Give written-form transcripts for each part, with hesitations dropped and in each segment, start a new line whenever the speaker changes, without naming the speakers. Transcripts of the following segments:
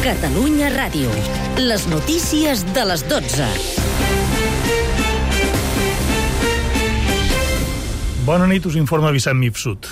Catalunya Ràdio. Les notícies de les 12.
Bona nit, us informa Vicent Mifsud.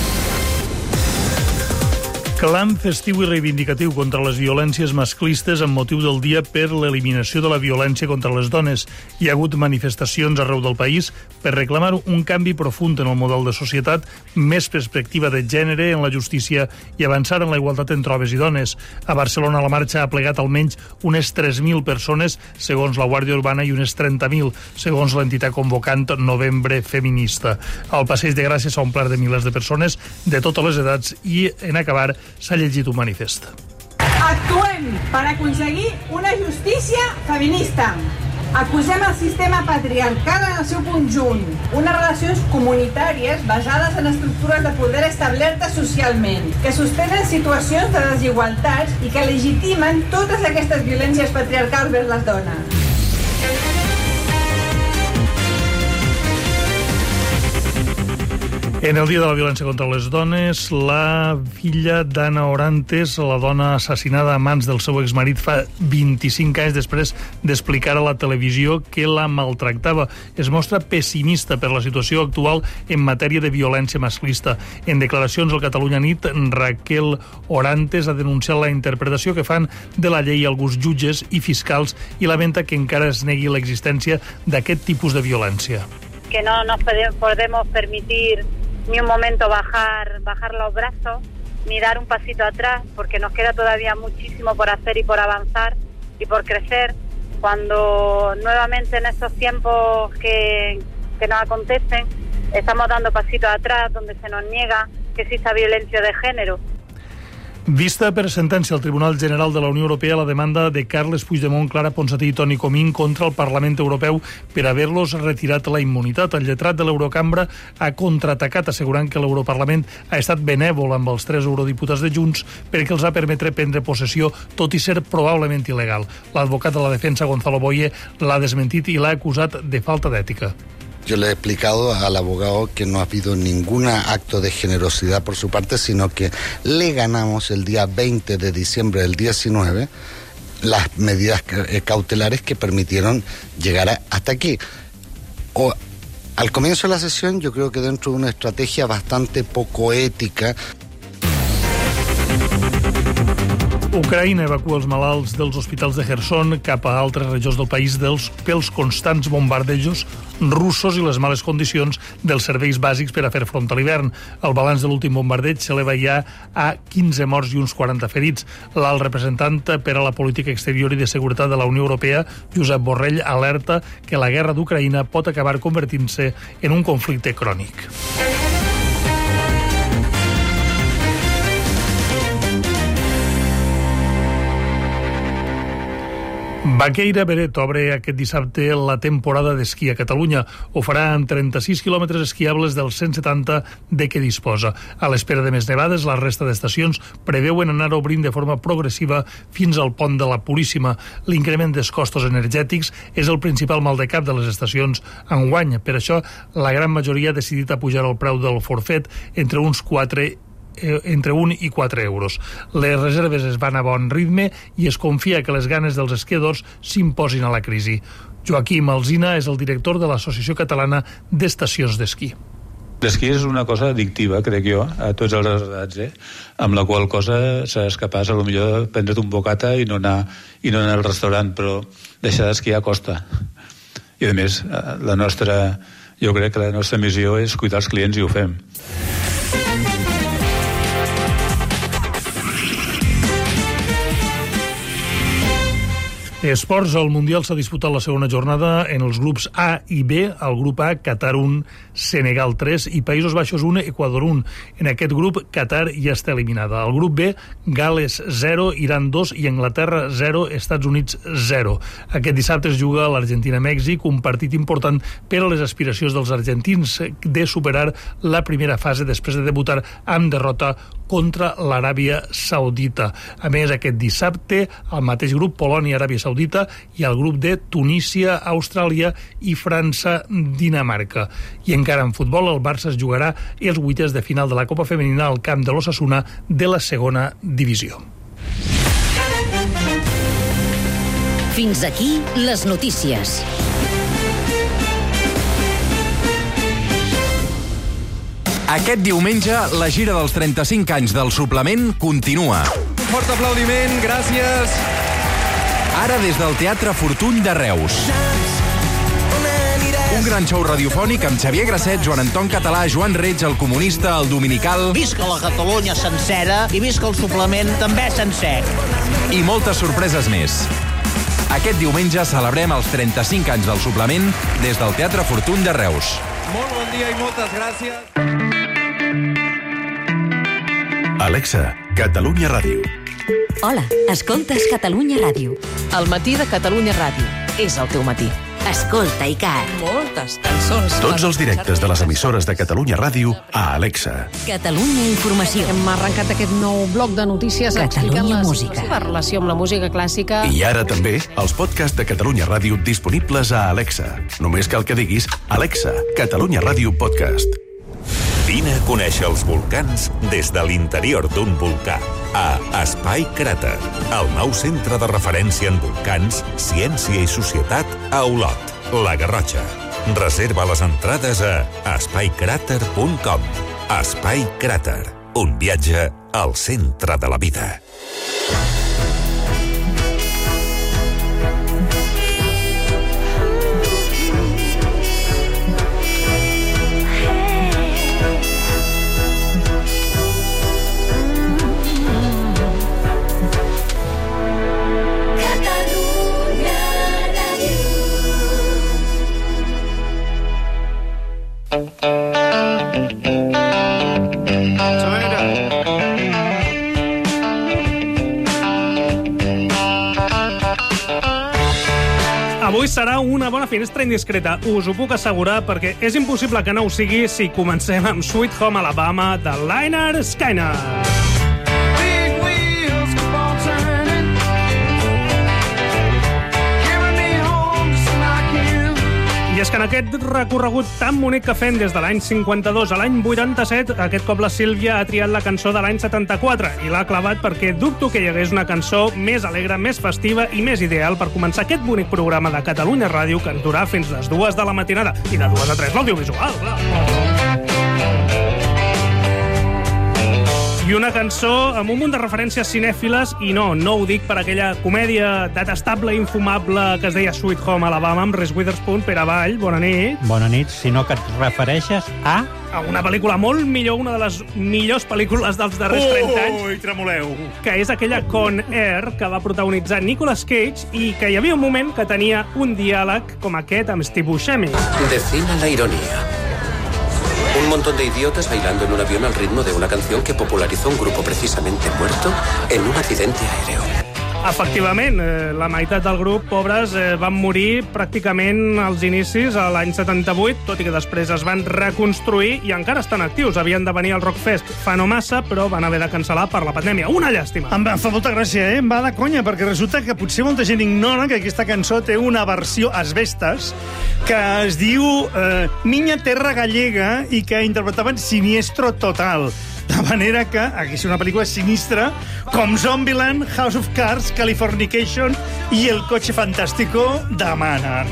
Clam festiu i reivindicatiu contra les violències masclistes amb motiu del dia per l'eliminació de la violència contra les dones. Hi ha hagut manifestacions arreu del país per reclamar un canvi profund en el model de societat, més perspectiva de gènere en la justícia i avançar en la igualtat entre homes i dones. A Barcelona la marxa ha plegat almenys unes 3.000 persones, segons la Guàrdia Urbana, i unes 30.000, segons l'entitat convocant Novembre Feminista. El Passeig de Gràcia s'ha omplert de milers de persones de totes les edats i, en acabar, s'ha llegit un manifest.
Actuem per aconseguir una justícia feminista. Acusem el sistema patriarcal en el seu conjunt, unes relacions comunitàries basades en estructures de poder establertes socialment, que sostenen situacions de desigualtats i que legitimen totes aquestes violències patriarcals vers les dones.
En el dia de la violència contra les dones, la filla d'Ana Orantes, la dona assassinada a mans del seu exmarit fa 25 anys després d'explicar a la televisió que la maltractava, es mostra pessimista per la situació actual en matèria de violència masclista. En declaracions al Catalunya Nit, Raquel Orantes ha denunciat la interpretació que fan de la llei alguns jutges i fiscals i lamenta que encara es negui l'existència d'aquest tipus de violència.
Que no nos podemos permitir ni un momento bajar los brazos, ni dar un pasito atrás, porque nos queda todavía muchísimo por hacer y por avanzar y por crecer, cuando nuevamente en estos tiempos que nos acontecen estamos dando pasitos atrás, donde se nos niega que exista violencia de género.
Vista per sentència al Tribunal General de la Unió Europea la demanda de Carles Puigdemont, Clara Ponsatí i Toni Comín contra el Parlament Europeu per haver-los retirat la immunitat. El lletrat de l'Eurocambra ha contraatacat assegurant que l'Europarlament ha estat benèvol amb els 3 eurodiputats de Junts perquè els ha permetre prendre possessió, tot i ser probablement il·legal. L'advocat de la defensa, Gonzalo Boye, l'ha desmentit i l'ha acusat de falta d'ètica.
Yo le he explicado al abogado que no ha habido ningún acto de generosidad por su parte, sino que le ganamos el día 20 de diciembre del 19 las medidas cautelares que permitieron llegar hasta aquí. Al comienzo de la sesión, yo creo que dentro de una estrategia bastante poco ética.
Ucraïna evacua els malalts dels hospitals de Kherson cap a altres regions del país pels constants bombardejos russos i les males condicions dels serveis bàsics per a fer front a l'hivern. El balanç de l'últim bombardeig s'eleva ja a 15 morts i uns 40 ferits. L'alt representant per a la política exterior i de seguretat de la Unió Europea, Josep Borrell, alerta que la guerra d'Ucraïna pot acabar convertint-se en un conflicte crònic. Baqueira Beret obre aquest dissabte la temporada d'esquí a Catalunya. Ho farà amb 36 quilòmetres esquiables dels 170 de què disposa. A l'espera de més nevades, la resta d'estacions preveuen anar obrint de forma progressiva fins al pont de la Puríssima. L'increment dels costos energètics és el principal mal de cap de les estacions enguany. Per això, la gran majoria ha decidit apujar el preu del forfet entre 1 i 4 euros. Les reserves es van a bon ritme i es confia que les ganes dels esquiadors s'imposin a la crisi. Joaquim Alsina és el director de l'Associació Catalana d'Estacions d'Esquí.
L'esquí és una cosa addictiva, crec jo, a tots els edats, amb la qual cosa seràs capaç, a lo millor, de prendre't un bocata i no anar al restaurant, però deixar d'esquiar costa. I, a més, jo crec que la nostra missió és cuidar els clients i ho fem.
Esports, el Mundial s'ha disputat la segona jornada en els grups A i B. El grup A, Qatar 1, Senegal 3 i Països Baixos 1, Equador 1. En aquest grup, Qatar ja està eliminada. El grup B, Gal·les 0, Iran 2 i Anglaterra 0, Estats Units 0. Aquest dissabte es juga a l'Argentina-Mèxic, un partit important per a les aspiracions dels argentins de superar la primera fase després de debutar amb derrota contra l'Aràbia Saudita. A més, aquest dissabte, al mateix grup, Polònia, Aràbia Saudita, i el grup de Tunísia, Austràlia i França, Dinamarca. I encara en futbol, el Barça es jugarà els vuitens de final de la Copa Femenina al camp de l'Osasuna de la segona divisió.
Fins aquí les notícies.
Aquest diumenge, la gira dels 35 anys del suplement continua.
Un fort aplaudiment, gràcies.
Ara des del Teatre Fortuny de Reus. Un gran show radiofònic amb Xavier Grasset, Joan Anton Català, Joan Reig, el Comunista, el Dominical...
Visca la Catalunya sencera i visca el suplement també sencer.
I moltes sorpreses més. Aquest diumenge celebrem els 35 anys del suplement des del Teatre Fortuny de Reus.
Molt bon dia i moltes gràcies.
Alexa, Catalunya Ràdio.
Hola, escoltes Catalunya Ràdio.
El matí de Catalunya Ràdio. És el teu matí.
Escolta, Icar.
Moltes cançons.
Tots els directes de les emissores de Catalunya Ràdio a Alexa.
Catalunya Informació.
Hem arrencat aquest nou bloc de notícies explicant la seva relació amb la música clàssica.
I ara també els podcasts de Catalunya Ràdio disponibles a Alexa. Només cal que diguis Alexa, Catalunya Ràdio Podcast.
Vine a conèixer els volcans des de l'interior d'un volcà. A Espai Cràter, el nou centre de referència en volcans, ciència i societat a Olot, la Garrotxa. Reserva les entrades a espaicràter.com. Espai Cràter, un viatge al centre de la vida.
Avui serà una bona finestra indiscreta, us ho puc assegurar, perquè és impossible que no ho sigui si comencem amb Sweet Home Alabama de Lynyrd Skynyrd. I és que en aquest recorregut tan bonic que fem des de l'any 52 a l'any 87, aquest cop la Sílvia ha triat la cançó de l'any 74 i l'ha clavat perquè dubto que hi hagués una cançó més alegre, més festiva i més ideal per començar aquest bonic programa de Catalunya Ràdio que ens durà fins les 2 de la matinada i de 2 a 3 l'audiovisual, clar. I una cançó amb un munt de referències cinèfiles, i no ho dic per aquella comèdia detestable i infumable que es deia Sweet Home Alabama amb Reese Witherspoon per avall, bona nit.
Bona nit, sinó que et refereixes a
una pel·lícula molt millor, una de les millors pel·lícules dels darrers 30 anys.
Ui, tremoleu!
Que és aquella Con Air, que va protagonitzar Nicolas Cage i que hi havia un moment que tenia un diàleg com aquest amb Steve Buscemi.
Defina la ironía. Un montón de idiotas bailando en un avión al ritmo de una canción que popularizó un grupo precisamente muerto en un accidente aéreo.
Efectivament, la meitat del grup, pobres, van morir pràcticament als inicis, a l'any 78, tot i que després es van reconstruir i encara estan actius. Havien de venir al Rockfest fa no massa, però van haver de cancel·lar per la pandèmia. Una llàstima.
Em fa molta gràcia, Em va de conya, perquè resulta que potser molta gent ignora que aquesta cançó té una versió asbestes que es diu Miña Terra Gallega i que interpretaven Siniestro Total. De manera que aquí és una pel·lícula sinistra com Zombieland, House of Cards, Californication i El Coche Fantástico de Manan.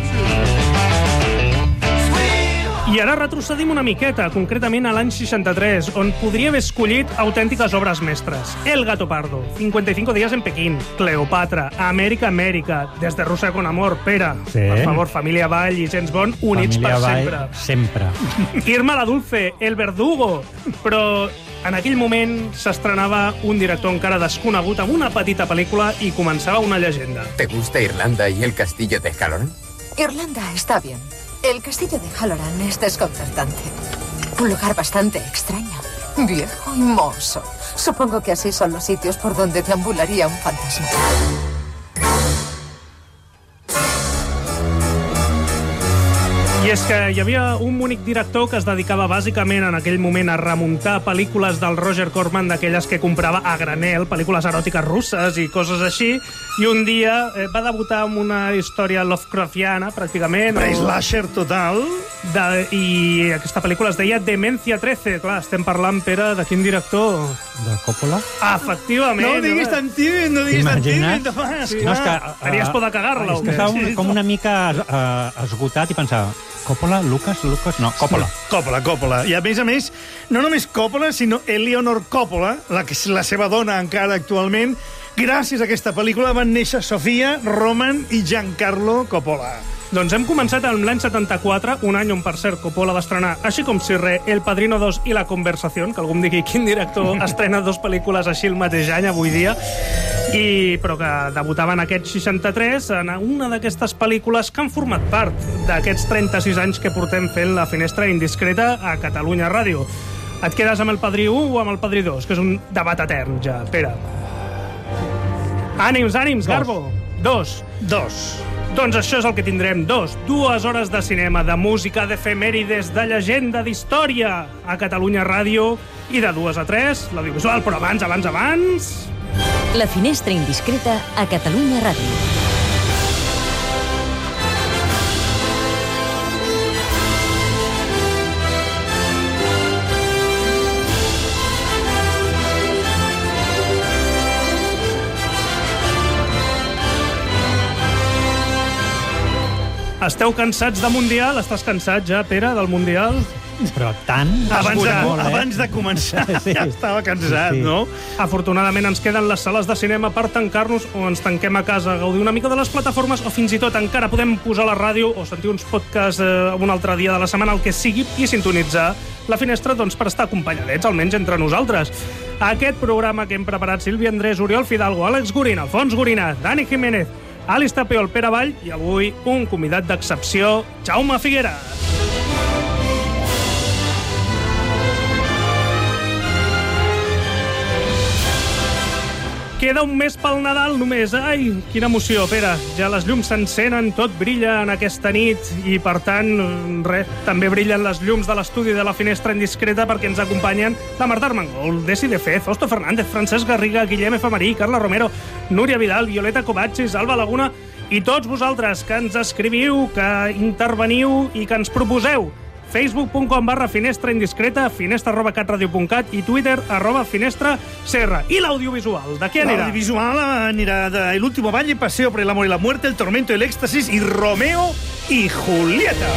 I ara retrocedim una miqueta, concretament a l'any 63, on podria haver escollit autèntiques obres mestres. El Gato Pardo, 55 días en Pequín, Cleopatra, América, Des de Rusia con Amor, Pere, sí. Per favor, Família Vall i James Bond, units
Família
per sempre. Irma la Dulce, El Verdugo, però en aquell moment s'estrenava un director encara desconegut amb una petita pel·lícula i començava una llegenda.
¿Te gusta Irlanda y el castillo de Halloran?
Irlanda está bien. El castillo de Halloran es desconcertante. Un lugar bastante extraño. Viejo y mozo. Supongo que así son los sitios por donde deambularía un fantasma.
I
És que hi havia un únic director que es dedicava bàsicament en aquell moment a remuntar pel·lícules del Roger Corman, d'aquelles que comprava a granel, pel·lícules eròtiques russes i coses així, i un dia va debutar amb una història Lovecraftiana, pràcticament.
Slasher total.
I aquesta pel·lícula es deia Demencia 13. Clar, estem parlant, Pere, de quin director?
De Coppola?
Efectivament.
No diguis tant tímid, no diguis tant tímid.
Sí, no, és que tenies por de cagar-la.
És que estava com una mica esgotat i pensava, Coppola, Lucas, no, Coppola.
Coppola. I a més, no només Coppola, sinó Eleanor Coppola, la seva dona encara actualment. Gràcies a aquesta pel·lícula van néixer Sofia, Roman i Giancarlo Coppola.
Doncs hem començat amb l'any 74, un any on, per cert, Coppola va estrenar, així com si res, El Padrino 2 i La Conversación, que algú em digui quin director estrena dos pel·lícules així el mateix any, avui dia, però que debutava en aquest 63 en una d'aquestes pel·lícules que han format part d'aquests 36 anys que portem fent La Finestra Indiscreta a Catalunya Ràdio. Et quedes amb El Padrí 1 o amb El Padrí 2, que és un debat etern, ja, Pere. Ànims, Garbo. Dos. Doncs això és el que tindrem, 2 hores de cinema, de música, d'efemèrides, de llegenda, d'història a Catalunya Ràdio, i de 2 a 3 l'audiovisual, però abans...
La Finestra Indiscreta a Catalunya Ràdio.
Esteu cansats de Mundial? Estàs cansat ja, Pere, del Mundial?
Però tant...
Abans de començar ja estava cansat, no?
Afortunadament ens queden les sales de cinema per tancar-nos, o ens tanquem a casa a gaudir una mica de les plataformes, o fins i tot encara podem posar la ràdio o sentir uns podcasts un altre dia de la setmana, el que sigui, i sintonitzar La Finestra per estar acompanyadets, almenys entre nosaltres. Aquest programa que hem preparat Sílvia Andrés, Oriol Fidalgo, Àlex Gorina, Alfons Gorina, Dani Jiménez, Alice Tapeol, Pere Vall, i avui un convidat d'excepció, Jaume Figueras. Queda un mes pel Nadal només. Ai, quina emoció, Pere. Ja les llums s'encenen, tot brilla en aquesta nit i, per tant, també brillen les llums de l'estudi de La Finestra Indiscreta perquè ens acompanyen la Marta Armengol, Desi de Fez, Fausto Fernández, Francesc Garriga, Guillem F. Marí, Carla Romero, Núria Vidal, Violeta Kovacs, Alba Laguna i tots vosaltres que ens escriviu, que interveniu i que ens proposeu. Facebook.com/Finestra Indiscreta, finestra@catradio.cat i Twitter @FinestraCR. I l'audiovisual, de què anirà?
L'audiovisual anirà de El último valle, Paseo por el amor y la muerte, El tormento y el éxtasis y Romeo y Julieta.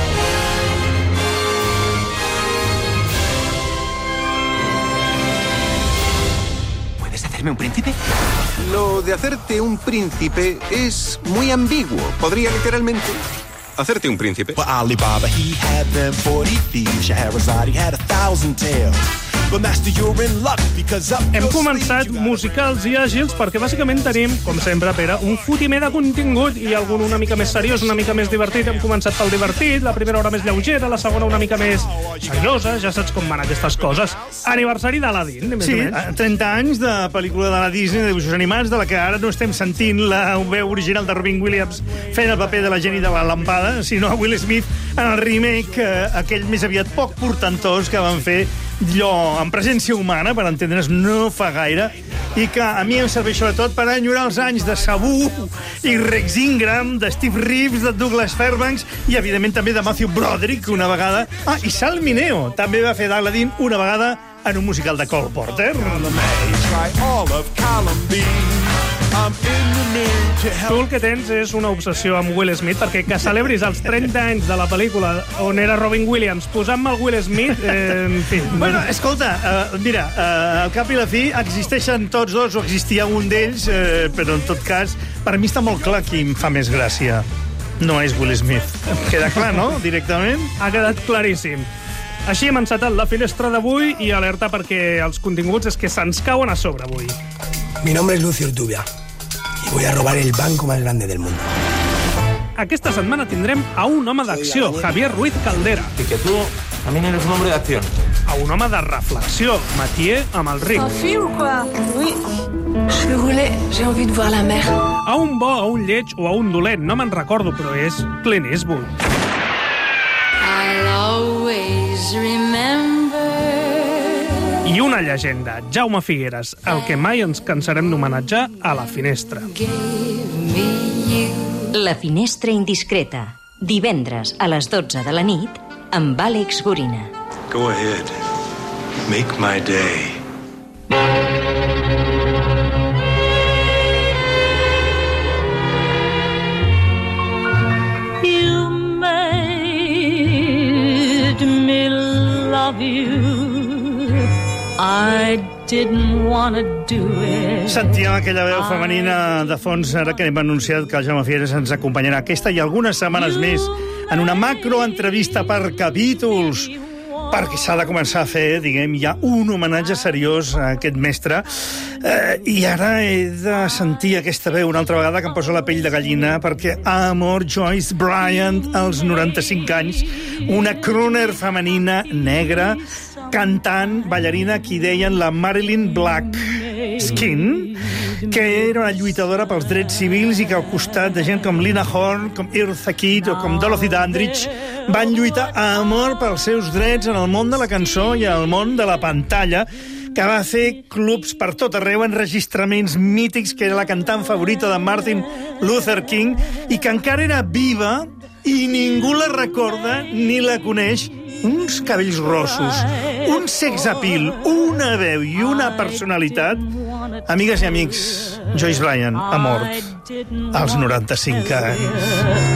¿Puedes hacerme un príncipe?
Lo de hacerte un príncipe es muy ambiguo. Podría literalmente hacerte un príncipe.
But Alibaba, he had them 40 thieves. Shahrazad, he had 1,000 tales. But master, you're in luck because up
Hem començat musicals i àgils perquè bàsicament tenim, com sempre, Pere, un fotimer de contingut i algun una mica més seriós, una mica més divertit. Hem començat pel divertit, la primera hora més lleugera, la segona una mica més seriosa, ja saps com van aquestes coses. Aniversari d'Aladin, més o menys.
30 anys de pel·lícula de la Disney, de dibuixos animats, de la que ara no estem sentint la veu original de Robin Williams fent el paper de la Jenny de la lampada, sinó Will Smith en el remake, aquell més aviat poc portantós que van fer allò en presència humana, per entendre's, no fa gaire, i que a mi em serveix sobretot per enyorar els anys de Sabu i Rex Ingram, de Steve Reeves, de Douglas Fairbanks i, evidentment, també de Matthew Broderick una vegada. I Sal Mineo també va fer d'Aladdin una vegada en un musical de Cole Porter.
Tu el que tens és una obsessió amb Will Smith, perquè que celebris els 30 anys de la pel·lícula on era Robin Williams posant-me el Will Smith, en fi.
Bueno, escolta, mira, al cap i la fi existeixen tots dos, o existia un d'ells, però en tot cas, per mi està molt clar qui em fa més gràcia. No és Will Smith. Queda clar, no? Directament?
Ha quedat claríssim. Així hem encetat la finestra d'avui i alerta perquè els continguts és que se'ns cauen a sobre avui.
Mi nombre es Lucio Urtubia y voy a robar el banco más grande del mundo.
Aquesta setmana tindrem a un home d'acció, Javier Ruiz Caldera.
Y que tú también eres un hombre de acción.
A un home de reflexió, Mathieu Amalric.
Un film ou quoi? Oui. Je vais rouler, j'ai envie de voir la mer.
A un bo, a un lleig o a un dolent, no me'n recordo, però és Clint Eastwood. I una llegenda, Jaume Figueres, el que mai ens cansarem d'homenatjar a La Finestra.
La Finestra Indiscreta, divendres a les 12 de la nit, amb Àlex Gorina.
Go ahead. Make my day.
You made me love you. I didn't want to do it.
Sentíem aquella veu femenina de fons ara que hem anunciat que el Jaume Figueres ens acompanyarà aquesta i algunes setmanes més en una macroentrevista per capítols, perquè s'ha de començar a fer, diguem, ja un homenatge seriós a aquest mestre. I ara he de sentir aquesta veu una altra vegada que em posa la pell de gallina, perquè Amor Joyce Bryant, als 95 anys, una crooner femenina negra, cantant, ballarina, qui deien la Marilyn Blackskin, que era una lluitadora pels drets civils i que al costat de gent com Lina Horne, com Eartha Kitt o com Dorothy Dandridge van lluitar a amor pels seus drets en el món de la cançó i en el món de la pantalla, que va fer clubs per tot arreu, enregistraments mítics, que era la cantant favorita de Martin Luther King i que encara era viva i ningú la recorda ni la coneix. Uns cabells rossos, un sex appeal, una veu i una personalitat. Amigues i amics, Joyce Bryant ha mort als 95 anys.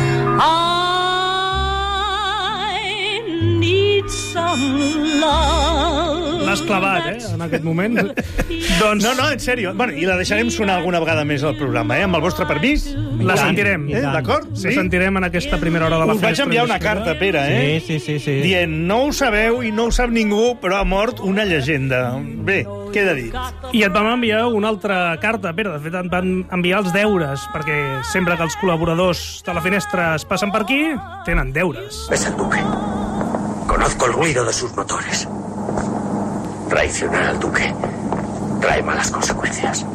I need some love.
L'has clavat, en aquest moment. Doncs...
No, en sèrio. Bueno, i la deixarem sonar alguna vegada més al programa, amb el vostre permís.
La sentirem.
D'acord? Sí?
La sentirem en aquesta primera hora de la
Us vaig enviar una carta, Pere,
Sí.
dient, no ho sabeu i no ho sap ningú, però ha mort una llegenda. Bé, queda dit.
I et vam enviar una altra carta, Pere. De fet, et van enviar els deures, perquè sempre que els col·laboradors de La Finestra es passen per aquí, tenen deures.
Es el duque. Conozco el ruido de sus motores. Traicionar al duque trae malas consecuencias.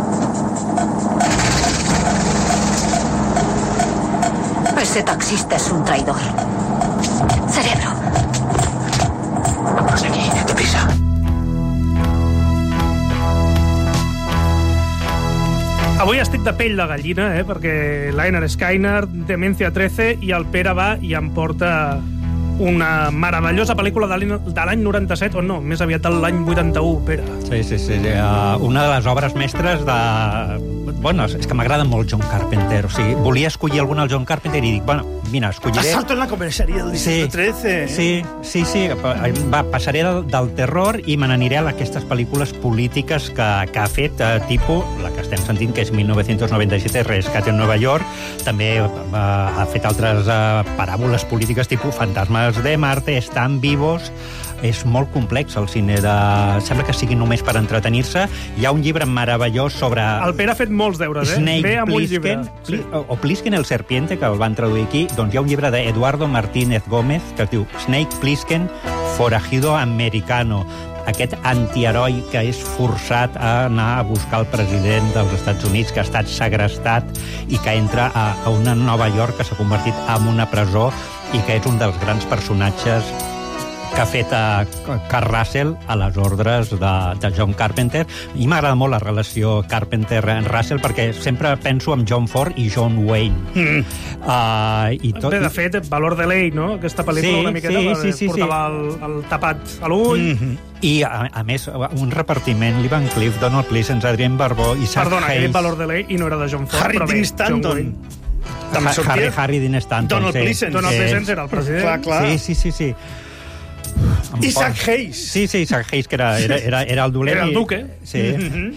Ese taxista es un traidor. Cerebro.
Vamos aquí, deprisa.
Avui estic de pell de gallina, perquè l'Einar Skyner, Demencia 13, i el Pere va i em porta una meravellosa pel·lícula de l'any 97, o no, més aviat de l'any 81, Pere.
Sí. Una de les obres mestres de... Bueno, és que m'agrada molt John Carpenter. O sigui, volia escollir alguna al John Carpenter i dic, bueno, mira, escolliré...
Asalto en la comissaria del Distrito 13.
Sí. Va, passaré del terror i me n'aniré a aquestes pel·lícules polítiques que ha fet, tipus, la que estem sentint, que és 1997, Rescate en Nova York. També ha fet altres paràboles polítiques, tipus Fantasmes de Marte, Están vivos. És molt complex el cine Sembla que sigui només per entretenir-se. Hi ha un llibre meravellós sobre...
El Pere ha fet molts deures,
Snake
amb un llibre.
O Plissken el serpiente, que el van traduir aquí. Doncs hi ha un llibre d'Eduardo Martínez Gómez que es diu Snake Plissken, forajido americano. Aquest antiheroi que és forçat a anar a buscar el president dels Estats Units, que ha estat segrestat i que entra a una Nova York que s'ha convertit en una presó i que és un dels grans personatges que ha fet Kurt Russell a les ordres de John Carpenter. I m'agrada molt la relació Carpenter-Russell perquè sempre penso en John Ford i John Wayne.
De fet, Valor de Ley, no? Aquesta pel·lícula una miqueta portava el tapat a l'ull.
I, a més, un repartiment, Lee Van Cleef, Donald Pleasence, Adrien Barbeau, Isaac Hayes...
Perdona, que Valor de Ley i no era de John Ford,
Harry Dean Stanton.
Harry Dean Stanton.
Donald Pleasence.
Donald Pleasence era el president.
Clar.
Sí.
Isaac Hayes.
Sí, Isaac Hayes, que era el dolent.
Era el duque.
Sí.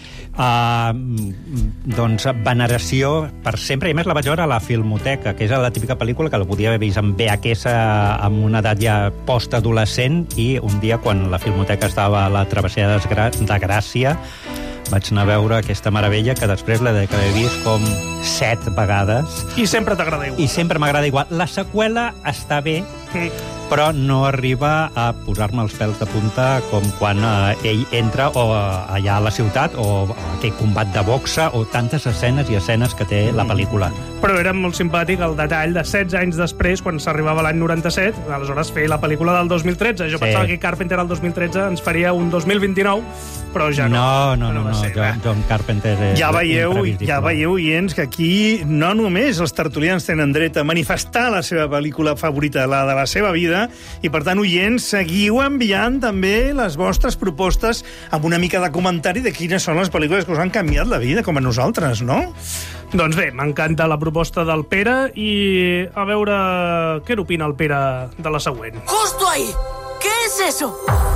Doncs veneració per sempre. I a més la vaig veure a la Filmoteca, que és la típica pel·lícula que la podia haver vist en VHS amb una edat ja postadolescent, i un dia, quan la Filmoteca estava a la travessera de Gràcia, vaig anar a veure aquesta meravella que després l'he d'haver vist com 7 vegades.
I sempre t'agrada igual.
I sempre m'agrada igual. La seqüela està bé, però no arriba a posar-me els pèls de punta com quan ell entra allà a la ciutat o aquell combat de boxa o tantes escenes i escenes que té la pel·lícula.
Però era molt simpàtic el detall de 16 anys després, quan s'arribava l'any 97, aleshores feia la pel·lícula del 2013. Jo pensava que Carpenter el 2013 ens faria un 2029, però ja no.
No. John Carpenter és
ja veieu, oients, que aquí no només els tertulians tenen dret a manifestar la seva pel·lícula favorita, la de la seva vida, i per tant, oients, seguiu enviant també les vostres propostes amb una mica de comentari de quines són les pel·lícules que us han canviat la vida, com a nosaltres, no?
Doncs bé, m'encanta la proposta del Pere i a veure què n'opina el Pere de la següent.
¡Justo ahí! ¿Qué es eso?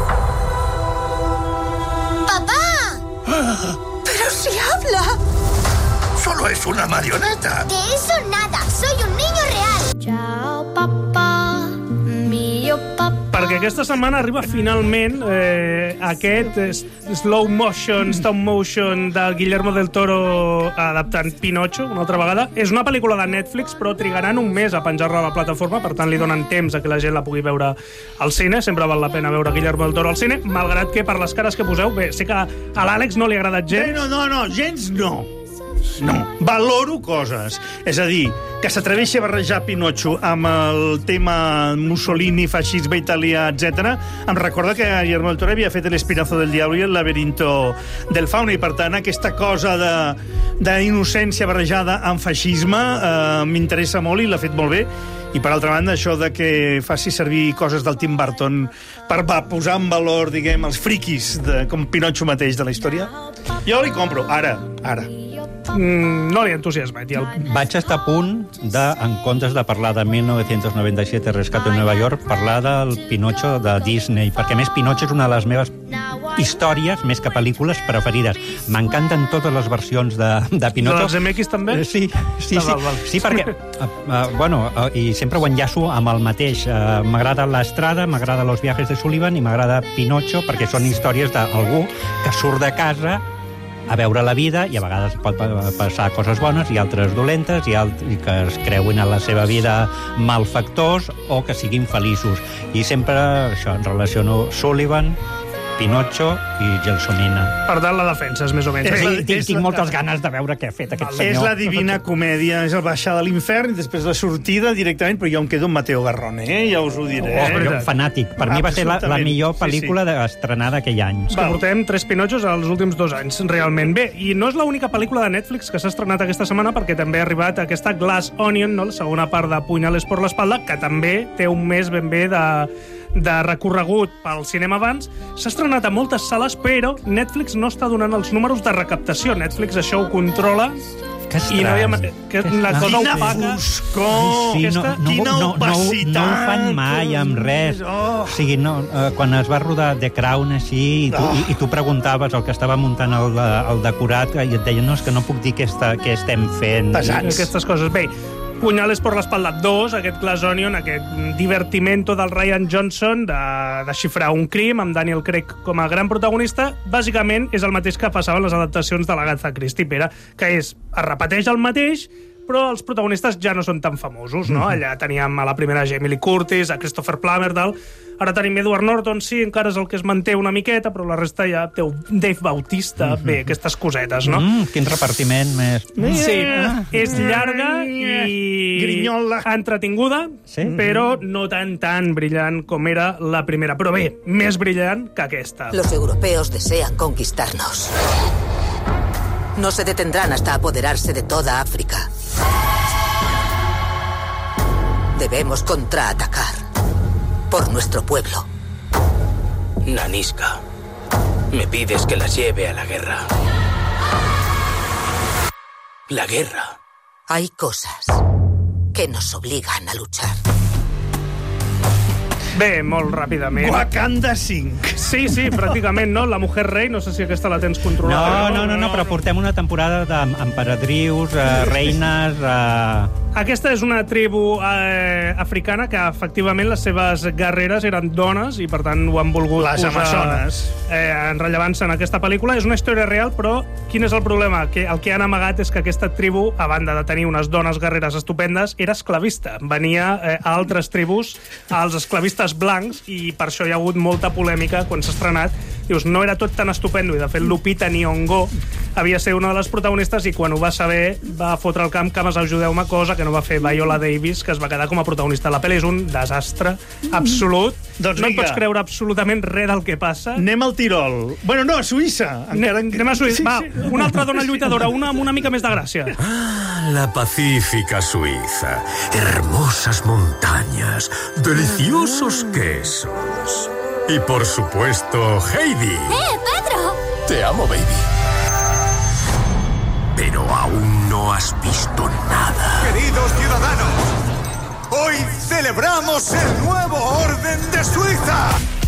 ¡Papá!
¡Pero si habla!
Solo es una marioneta.
De eso nada, soy un niño real.
Chao, papá. Mío, papá.
Perquè aquesta setmana arriba finalment aquest stop motion de Guillermo del Toro adaptant Pinocho, una altra vegada. És una pel·lícula de Netflix, però trigaran un mes a penjar-la a la plataforma, per tant li donen temps a que la gent la pugui veure al cine. Sempre val la pena veure Guillermo del Toro al cine, malgrat que per les cares que poseu, bé, sé que a l'Àlex no li ha agradat gens.
No, gens no. No, valoro coses. És a dir, que s'atreveixi a barrejar Pinocho amb el tema Mussolini, feixisme italià, etc. Em recorda que Guillermo del Toro havia fet El Espinazo del Diablo i El laberinto del fauno, i per tant aquesta cosa d'innocència barrejada amb feixisme m'interessa molt i l'ha fet molt bé. I per altra banda, això de que faci servir coses del Tim Burton per posar en valor, diguem, els friquis com Pinocho mateix de la història, jo li compro, ara.
No li entusiasma, tio.
Vaig estar a punt de, en comptes de parlar de 1997, Rescate en Nova York, parlar del Pinocho de Disney, perquè a més Pinocho és una de les meves històries, més que pel·lícules, preferides. M'encanten totes les versions de Pinocho.
De les MX també?
Sí, perquè, i sempre ho enllaço amb el mateix. M'agrada l'Estrada, m'agrada Los viajes de Sullivan i m'agrada Pinocho, perquè són històries d'algú que surt de casa a veure la vida, i a vegades pot passar coses bones i altres dolentes, i que es creuen a la seva vida malfactors o que siguin feliços. I sempre això, en relaciono Sullivan, Pinocho i Gelsomina.
Per tant, la defenses, més o menys.
Tinc moltes ganes de veure què ha fet aquest senyor.
És la divina comèdia, és el baixar de l'infern i després la sortida directament, però jo em quedo amb Mateo Garrone, ja us ho diré.
Fanàtic. Per mi va ser la millor pel·lícula estrenada aquell any.
És que portem 3 Pinochos als últims 2 anys, realment. Bé, i no és l'única pel·lícula de Netflix que s'ha estrenat aquesta setmana, perquè també ha arribat aquesta Glass Onion, la segona part de Puñales por l'espalda, que també té un mes ben bé de recorregut pel cinema abans. S'ha estrenat a moltes sales, però Netflix no està donant els números de recaptació. Netflix això ho controla.
Que estrany.
La cosa opaca.
Quina opacitat.
No ho fan mai amb res. O sigui, quan es va rodar The Crown així, i tu preguntaves el que estava muntant el decorat, i et deien, no, és que no puc dir què estem fent.
Pesats.
Aquestes coses. Bé, Puñales por l'espalda 2, aquest Glass Onion, aquest divertimento del Ryan Johnson de desxifrar un crim amb Daniel Craig com a gran protagonista, bàsicament és el mateix que passava en les adaptacions de l'Agatha Christie, Pere, que es repeteix el mateix, però els protagonistes ja no són tan famosos, no? Allà teníem a la primera Jamie Lee Curtis, a Christopher Plummer, ara tenim Edward Norton, sí, encara és el que es manté una miqueta, però la resta ja té Dave Bautista, bé, aquestes cosetes, no?
Quin repartiment més...
Sí, és llarga i entretinguda, però no tan brillant com era la primera. Però bé, més brillant que aquesta.
Los europeos desean conquistarnos. No se detendrán hasta apoderarse de toda África. Debemos contraatacar por nuestro pueblo.
Nanisca, me pides que las lleve a la guerra. La guerra.
Hay cosas que nos obligan a luchar.
Bé, molt ràpidament.
Wakanda 5.
Sí, pràcticament, no? La Mujer Rei, no sé si aquesta la tens controlada.
No, però portem una temporada d'emperadrius, reines...
Aquesta és una tribu africana que, efectivament, les seves guerreres eren dones i, per tant, ho han volgut
les amazones.
En rellevància en aquesta pel·lícula. És una història real, però quin és el problema? Que el que han amagat és que aquesta tribu, a banda de tenir unes dones guerreres estupendes, era esclavista. Venia a altres tribus, als esclavistes blancs, i per això hi ha hagut molta polèmica quan s'ha estrenat. Dius, no era tot tan estupendo, i de fet Lupita Nyong'o havia de ser una de les protagonistes i quan ho va saber va fotre el camp, cames, ajudeu-me, cosa que no va fer Viola Davis, que es va quedar com a protagonista. La pel·li és un desastre absolut.
Doncs
no et
vinga.
pots creure absolutament res del que passa.
Anem al Tirol. Bueno, no, a Suïssa.
Anem a Suïssa. Va, una altra dona lluitadora, una amb una mica més de gràcia.
La pacífica Suiza. Hermosas montañas, deliciosos quesos. Y por supuesto, Heidi.
Pedro!
Te amo, baby. Pero aún no has visto nada.
Queridos ciudadanos, hoy celebramos el nuevo orden de Suiza.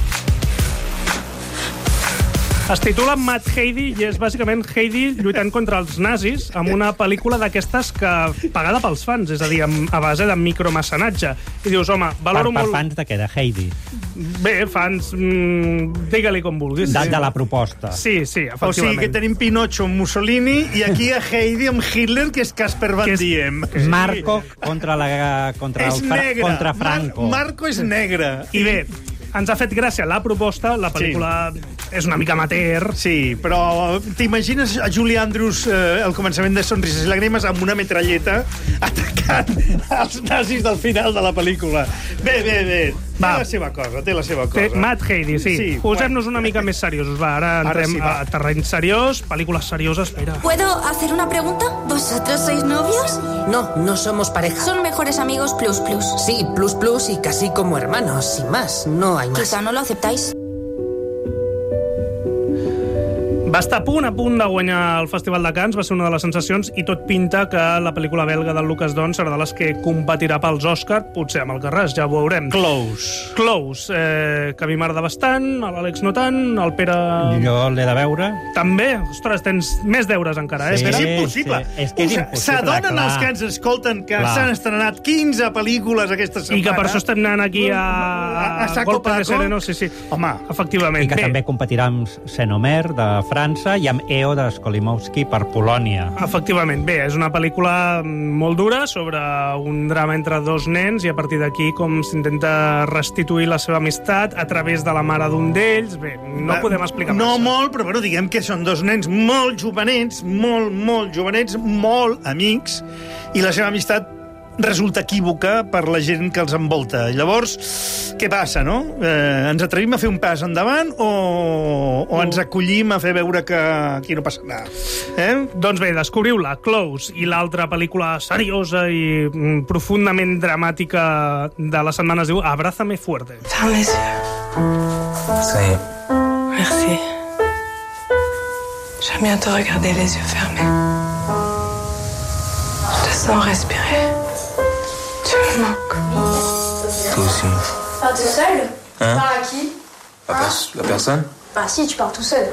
Es titula Mad Heidi i és bàsicament Heidi lluitant contra els nazis amb una pel·lícula d'aquestes que pagada pels fans, és a dir, a base de micromecenatge. I dius, home, valoro molt...
Per fans de què? De Heidi?
Bé, fans... digue-li com vulguis.
De la proposta.
Sí, efectivament.
O sigui que tenim Pinocho amb Mussolini i aquí a Heidi amb Hitler, que és Casper Van Diem.
Marco contra Franco.
Marco és negre.
I bé, ens ha fet gràcia la proposta, la pel·lícula és una mica amateur.
Sí, però t'imagines a Julie Andrews al començament de Sonrises i Làgrimes amb una metralleta atacant els nazis del final de la pel·lícula. Bé. Té la seva cosa.
Mad Heidi, sí. Posem-nos una mica més seriosos. Va, ara entrem a terreny seriós, pel·lícules serioses. Espera.
¿Puedo hacer una pregunta? ¿Vosotros sois novios?
No somos pareja.
Son mejores amigos plus plus.
Sí, plus plus y casi como hermanos, sin más. No hay más.
Quizá no lo aceptáis.
Va estar a punt de guanyar el Festival de Cannes, va ser una de les sensacions, i tot pinta que la pel·lícula belga del Lucas Don serà de les que competirà pels Òscar, potser amb el Carràs, ja ho veurem.
Close,
que a mi m'agrada bastant, a l'Àlex no tant, el Pere...
Jo l'he de veure.
També? Ostres, tens més deures encara,
És que és impossible.
És que és impossible,
S'adonen els que ens escolten que s'han estrenat 15 pel·lícules aquesta setmana.
I que per això estem anant aquí a
Saco
Golpe de Sereno, sí.
Home,
efectivament.
I que també competirà amb Saint-Omer, de França, i amb EO de Skolimowski per Polònia.
Efectivament. Bé, és una pel·lícula molt dura sobre un drama entre dos nens i a partir d'aquí com s'intenta restituir la seva amistat a través de la mare d'un d'ells. Bé, no podem explicar massa.
No molt, però diguem que són dos nens molt jovenets, molt jovenets, molt amics, i la seva amistat resulta equívoca per la gent que els envolta. Llavors, què passa, no? Ens atrevim a fer un pas endavant o ens acollim a fer veure que aquí no passa res?
Doncs bé, descobriu-la, Close, i l'altra pel·lícula seriosa i profundament dramàtica de la setmana es diu Abrázame fuerte.
Ferme les yeux.
Ça y est.
Merci. J'aime bien te regarder les yeux fermés. Je te sens respirer. Tu me manques.
Toi aussi.
Pas tout seul? Tu
Hein?
pars à qui?
La personne?
Bah si, tu pars tout seul.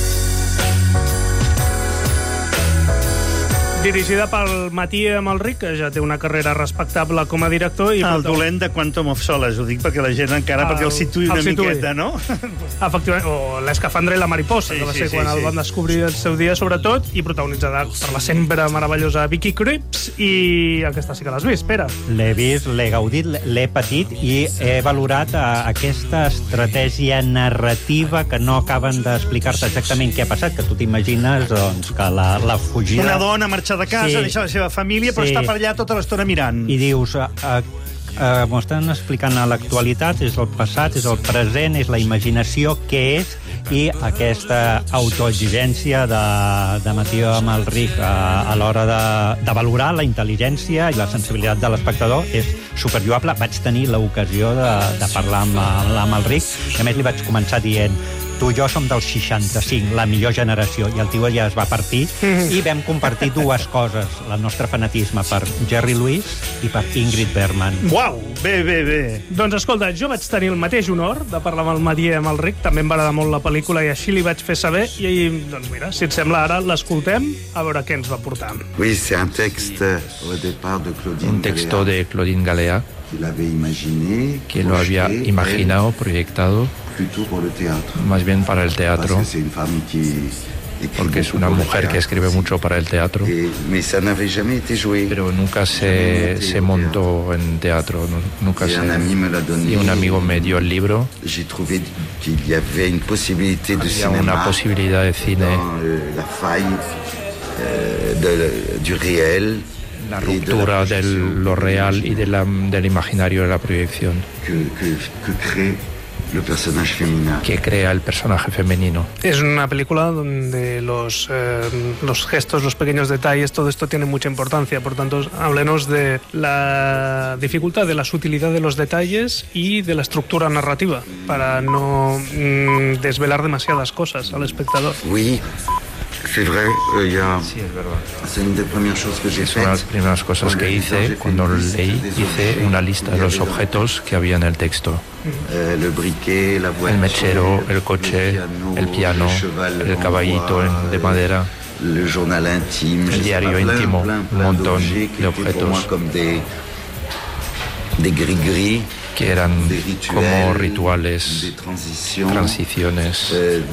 Dirigida pel Mathieu Amalric, que ja té una carrera respectable com a director. I
el dolent de Quantum of Solace, ho dic perquè la gent encara perquè el situï una miqueta, no?
Efectivament, o L'Escafandra i la mariposa, que va ser quan el van descobrir el seu dia, sobretot, i protagonitzada per la sempre meravellosa Vicky Krieps, i aquesta sí que l'has vist, Pere.
L'he vist, l'he gaudit, l'he patit i he valorat aquesta estratègia narrativa que no acaben d'explicar-te exactament què ha passat, que tu t'imagines doncs, que la fugida...
Una dona marxar de casa, deixar la seva família, però està per allà tota l'estona mirant.
I dius, m'ho estan explicant a l'actualitat, és el passat, és el present, és la imaginació, què és, i aquesta autoexigència de Mathieu Amalric a l'hora de valorar la intel·ligència i la sensibilitat de l'espectador és superlloable. Vaig tenir l'ocasió de parlar amb l'Amalric, i a més li vaig començar dient tu i jo som del 65, la millor generació, i el tio ja es va partir, i vam compartir dues coses, el nostre fanatisme per Jerry Lewis i per Ingrid Bergman.
Uau, bé.
Doncs escolta, jo vaig tenir el mateix honor de parlar amb el Mathieu i amb el Ric, també em va agradar molt la pel·lícula i així li vaig fer saber, i doncs mira, si et sembla ara l'escoltem, a veure què ens va portar.
Oui, c'est un texte au départ de Claudine
un texto de Claudine Galéa que lo había imaginado, proyectado más bien para el teatro, porque es una mujer que escribe mucho para el teatro, pero nunca se montó en teatro, nunca se... Y un amigo me dio el libro, había una posibilidad de cine,
du réel,
la ruptura de lo real y del imaginario de la proyección que crea el personaje femenino.
Es una película donde los gestos, los pequeños detalles, todo esto tiene mucha importancia. Por tanto, háblenos de la dificultad, de la sutilidad de los detalles y de la estructura narrativa, para no desvelar demasiadas cosas al espectador.
Oui. C'est vrai,
sí, es verdad.
C'est une des premières choses que j'ai
faites. Es una de las primeras cosas que hice cuando leí, hice una lista de los objetos que había en el texto. El mechero, el coche, el piano, el caballito de madera, el diario íntimo, un montón de objetos que eran como rituales, transiciones,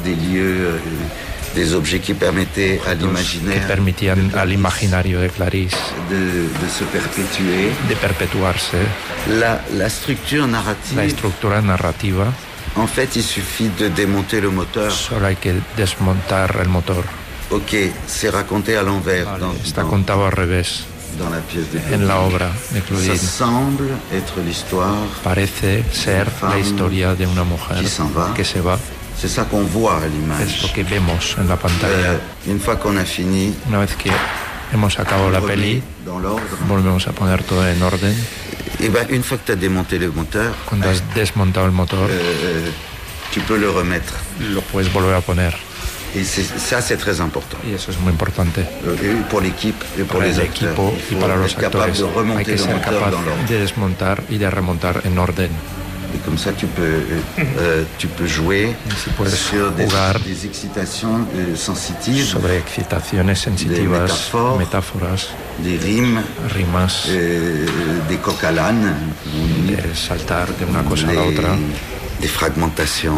des objets qui permettaient à l'imaginaire
que permitían al imaginario de Clarisse
de se perpetuer,
de perpetuarse.
La structure narrative,
la estructura narrativa,
en fait, il suffit de démonter le moteur.
Solo hay que desmontar el motor.
Ok, c'est raconté à l'envers.
Vale, está contado al revés.
Dans la pièce de
en la obra de Claudine.
Ça semble être l'histoire.
Parece ser la historia de una mujer que se va.
C'est ça qu'on voit à l'image.
Es lo que vemos en la pantalla.
Une fois qu'on a fini,
una vez que hemos acabado la peli, volvemos a poner todo en orden.
Et ben, une fois que tu as démonté le moteur,
cuando has desmontado el motor,
tu peux le remettre.
Lo puedes volver a poner.
Et ça, c'est très important.
Y eso es muy importante.
Pour l'équipe et pour
para
les
el
acteurs.
equipo y para los actores. Hay que ser capaz de desmontar y de remontar en orden.
Et comme ça, tu peux jouer sur des excitations sensitives,
sobre excitaciones sensitivas, metáforas,
des
rimas,
des coq à l'âne,
de saltar de una cosa a la otra,
des fragmentations.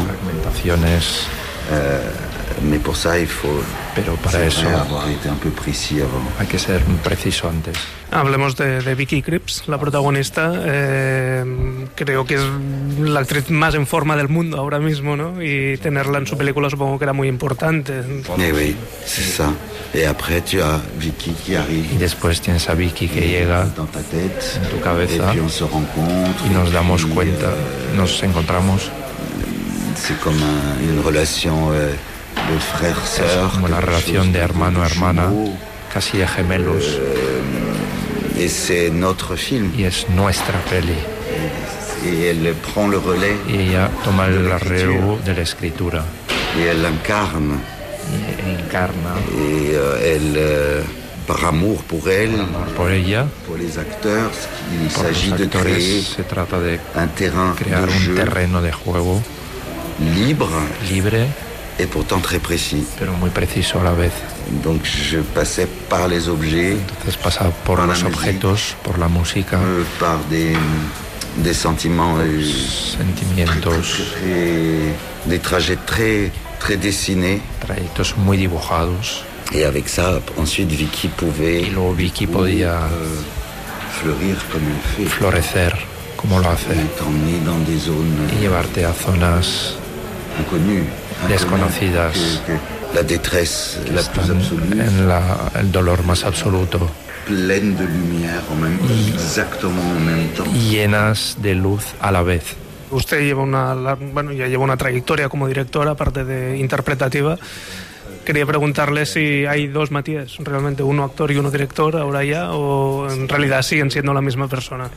Mais pour ça, il faut avoir été un peu précis avant.
Hay que ser preciso antes.
Hablemos de Vicky Krieps, la protagonista. Creo que es la actriz más en forma del mundo ahora mismo, ¿no? Y tenerla en su película supongo que era muy importante.
Mais oui, c'est ça. Et après, tu as Vicky qui arrive.
Y después tienes a Vicky que llega
dans ta tête,
en tu cabeza.
Et puis on se rencontre.
Y nos damos cuenta, nos encontramos.
C'est comme une relation de frère-sœur.
Como la relación de hermano-hermana, casi de gemelos.
Et c'est notre film.
Y es nuestra peli.
Et elle prend le relais.
Y ella toma el relevo de la escritura.
Et elle incarne.
Y encarna.
Et elle, par amour pour elle,
por ella,
pour les acteurs, il s'agit de créer
se trata de
un terrain
crear
de
un
jeu
terreno de juego
libre et pourtant très précis.
Pero muy preciso a la vez.
Donc je passais par les objets,
entonces pasaba por los objetos, por la música,
par des sentiments,
sentimientos,
des trajets très dessinés.
Trayectos muy dibujados.
Et avec ça, ensuite Vicky pouvait
y luego Vicky podía
fleurir comme elle fait.
Florecer como lo hace.
T'emmener dans des zones
y llevarte a zonas
inconnues,
desconocidas.
La détresse la plus absolue.
En el dolor más absoluto.
Pleine de lumière, exactement en même temps.
Llenas de luz a la vez.
Usted lleva ya lleva una trayectoria como directora, aparte de interpretativa. quería preguntarle si hay dos Matías, realmente uno actor y uno director ahora ya, o en realidad siguen siendo la misma persona.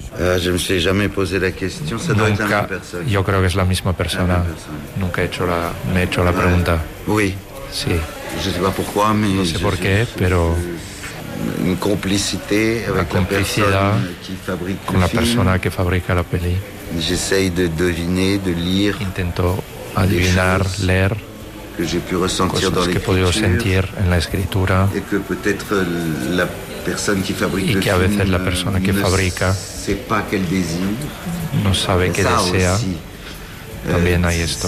Nunca, yo creo que es la misma persona. Nunca me he hecho la pregunta. Sí. No sé por qué, pero
una complicidad
con la persona que fabrica la peli. Intento adivinar, leer cosas que he podido sentir en la escritura, y que a veces la persona que fabrica no sabe qué desea. También hay esto.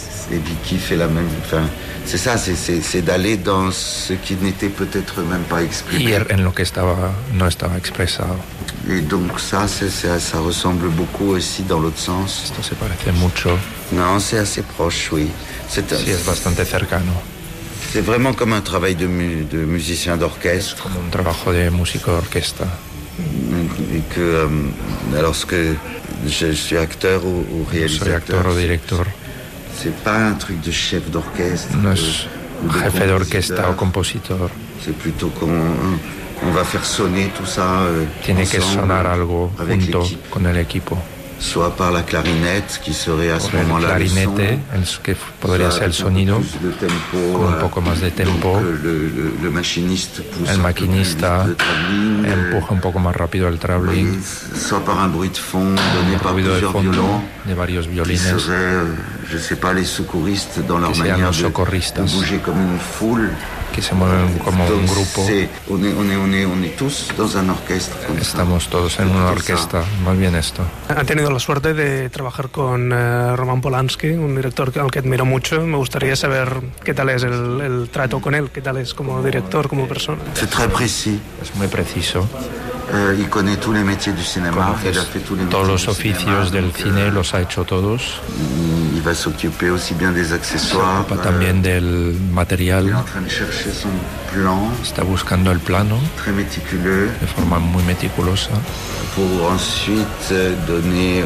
C'est ça, c'est d'aller dans ce qui n'était peut-être même pas exprimé.
Ir en lo que no estaba expresado.
Et donc ça ressemble beaucoup aussi dans l'autre sens.
Esto se parece mucho.
Non, c'est assez proche, oui.
Sí, es bastante cercano.
C'est vraiment comme un travail de musicien d'orchestre.
Como un trabajo de músico de orquesta.
Et que, lorsque je suis acteur ou réalisateur.
Soy actor o director.
C'est pas un truc de chef d'orchestre.
No es jefe de orquesta o compositor.
C'est plutôt qu'on va faire sonner tout ça.
Tiene que sonar algo junto con el equipo.
Soit par la clarinette, qui serait à ce moment-là
el clarinete, que podría ser el sonido, con un poco más de tempo.
El
maquinista empuja un poco más rápido el traveling.
Soit par un bruit de fond donné par plusieurs violons,
de varios violines.
Je sais pas, les secouristes dans leur manière de bouger comme une foule.
Que se mueven como un grupo.
On est tous dans un orchestre.
Estamos todos en una orquesta, más bien esto.
Ha tenido la suerte de trabajar con Roman Polanski, un director al que admiro mucho. Me gustaría saber qué tal es el trato con él, qué tal es como director, como persona.
C'est très précis.
Es muy preciso.
Il connaît tous les métiers du cinéma. Il a fait tous les métiers.
Todos los oficios del cine los ha hecho todos.
Il va s'occuper aussi bien des accessoires.
Se ocupa también del material.
Il est en train de chercher son plan.
Está buscando el plano.
Très méticuleux.
De forma muy meticulosa.
Pour ensuite donner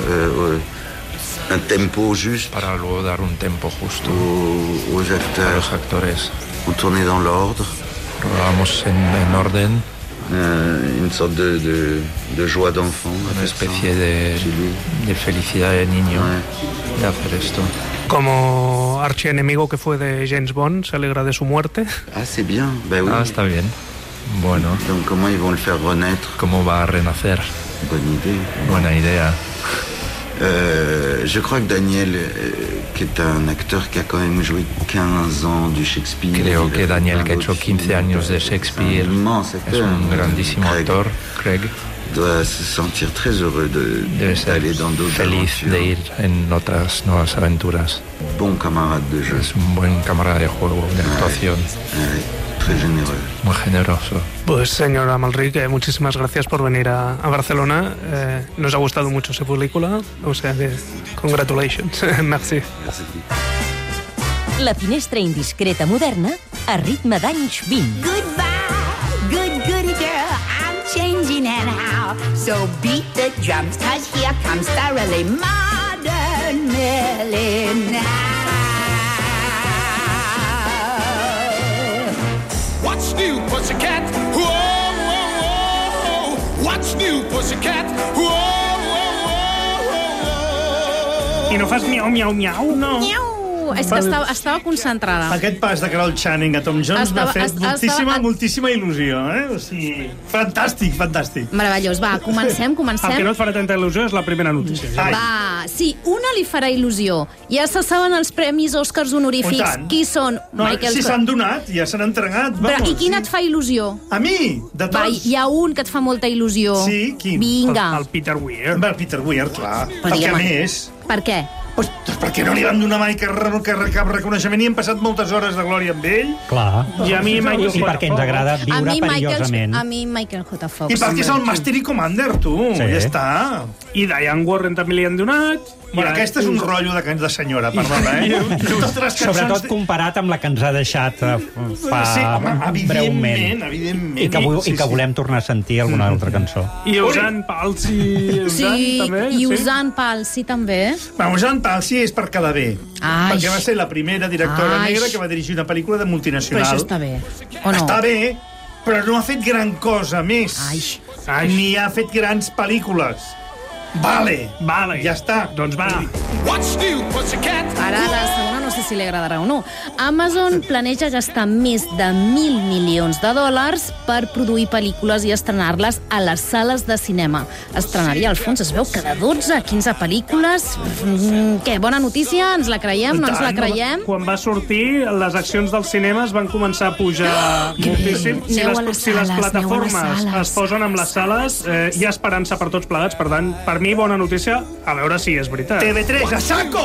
un tempo juste.
Para luego dar un tempo justo
aux acteurs.
A los actores.
On tournait dans l'ordre.
Rodamos en orden.
Une sorte de joie d'enfant.
Una especie de felicidad de niño de hacer esto.
Como archienemigo que fue de James Bond, ¿se alegra de su muerte?
Ah, c'est bien. Ben oui.
Ah, está bien. Bueno.
Donc, comment ils vont le faire renaître?
¿Cómo va a renacer?
Bonne idée.
Buena idea.
Je crois que Daniel, qui est un acteur qui a quand même joué 15 ans du Shakespeare.
Creo que Daniel, que ha hecho 15 años de Shakespeare, es un grandísimo actor, Craig.
Doit se sentir très heureux d'aller dans d'autres
feliz de ir en otras nuevas aventuras.
Bon camarade de jeu.
Es un buen camarada de juego, de actuación.
Très généreux.
Muy generoso.
Pues señor Amalric, muchísimas gracias por venir a Barcelona. Nos ha gustado mucho esa película, o sea que congratulations. Merci.
La finestra indiscreta moderna a ritme d'anys 20.
Goodbye, goody girl, I'm changing anyhow. So beat the drums, 'cause here comes the really modern Millie now.
What's new, pussycat? Whoa, whoa, whoa. What's new, pussycat? Whoa, whoa, whoa.
I no fas miau, miau, miau? No.
Miau. És que estava concentrada.
Aquest pas de Carol Channing a Tom Jones m'ha fet moltíssima il·lusió, O sigui, fantàstic, fantàstic.
Meravellós. Va, comencem.
El que no et farà tanta il·lusió és la primera notícia.
Va, sí, una li farà il·lusió. Ja se saben els premis Oscars honorífics. Qui són?
Si s'han donat, ja s'han entregat.
Però i quin et fa il·lusió?
A mi? De tots?
Va, hi ha un que et fa molta il·lusió.
Sí, quin?
Vinga.
El Peter Weir.
El Peter Weir, clar. Perquè a més...
Per què?
Pues perquè no li van donar mai cap reconeixement i hem passat moltes hores de glòria amb ell.
Clar.
I a mi Michael
I perquè ens agrada viure perillosament.
A mi Michael J. Fox.
I perquè és el Master i Commander, tu. Ja està.
I Diane Warren també li han donat.
Bueno, aquesta és un rotllo de senyora, perdona,
Sobretot comparat amb la que ens ha deixat fa breument.
Evidentment.
I que volem tornar a sentir alguna altra cançó.
I Usan Palsi.
Sí, i Usan Palsi també.
Usan Palcy és per quedar bé. Perquè va ser la primera directora negra que va dirigir una pel·lícula de multinacional.
Però això està bé, o no?
Està bé, però no ha fet gran cosa més. Ni ha fet grans pel·lícules. Vale, ja està.
Doncs va.
Ara la segona no sé si li agradarà o no. Amazon planeja gastar més de $1.000 milions per produir pel·lícules i estrenar-les a les sales de cinema. Estrenaria, al fons, es veu, cada 12 a 15 pel·lícules. Què, bona notícia? Ens la creiem? No ens la creiem?
Quan va sortir, les accions dels cinemes van començar a pujar moltíssim. Si les plataformes es posen amb les sales, hi ha esperança per tots plegats. Per tant, per mi, bona notícia, a veure si és veritat.
TV3, a saco!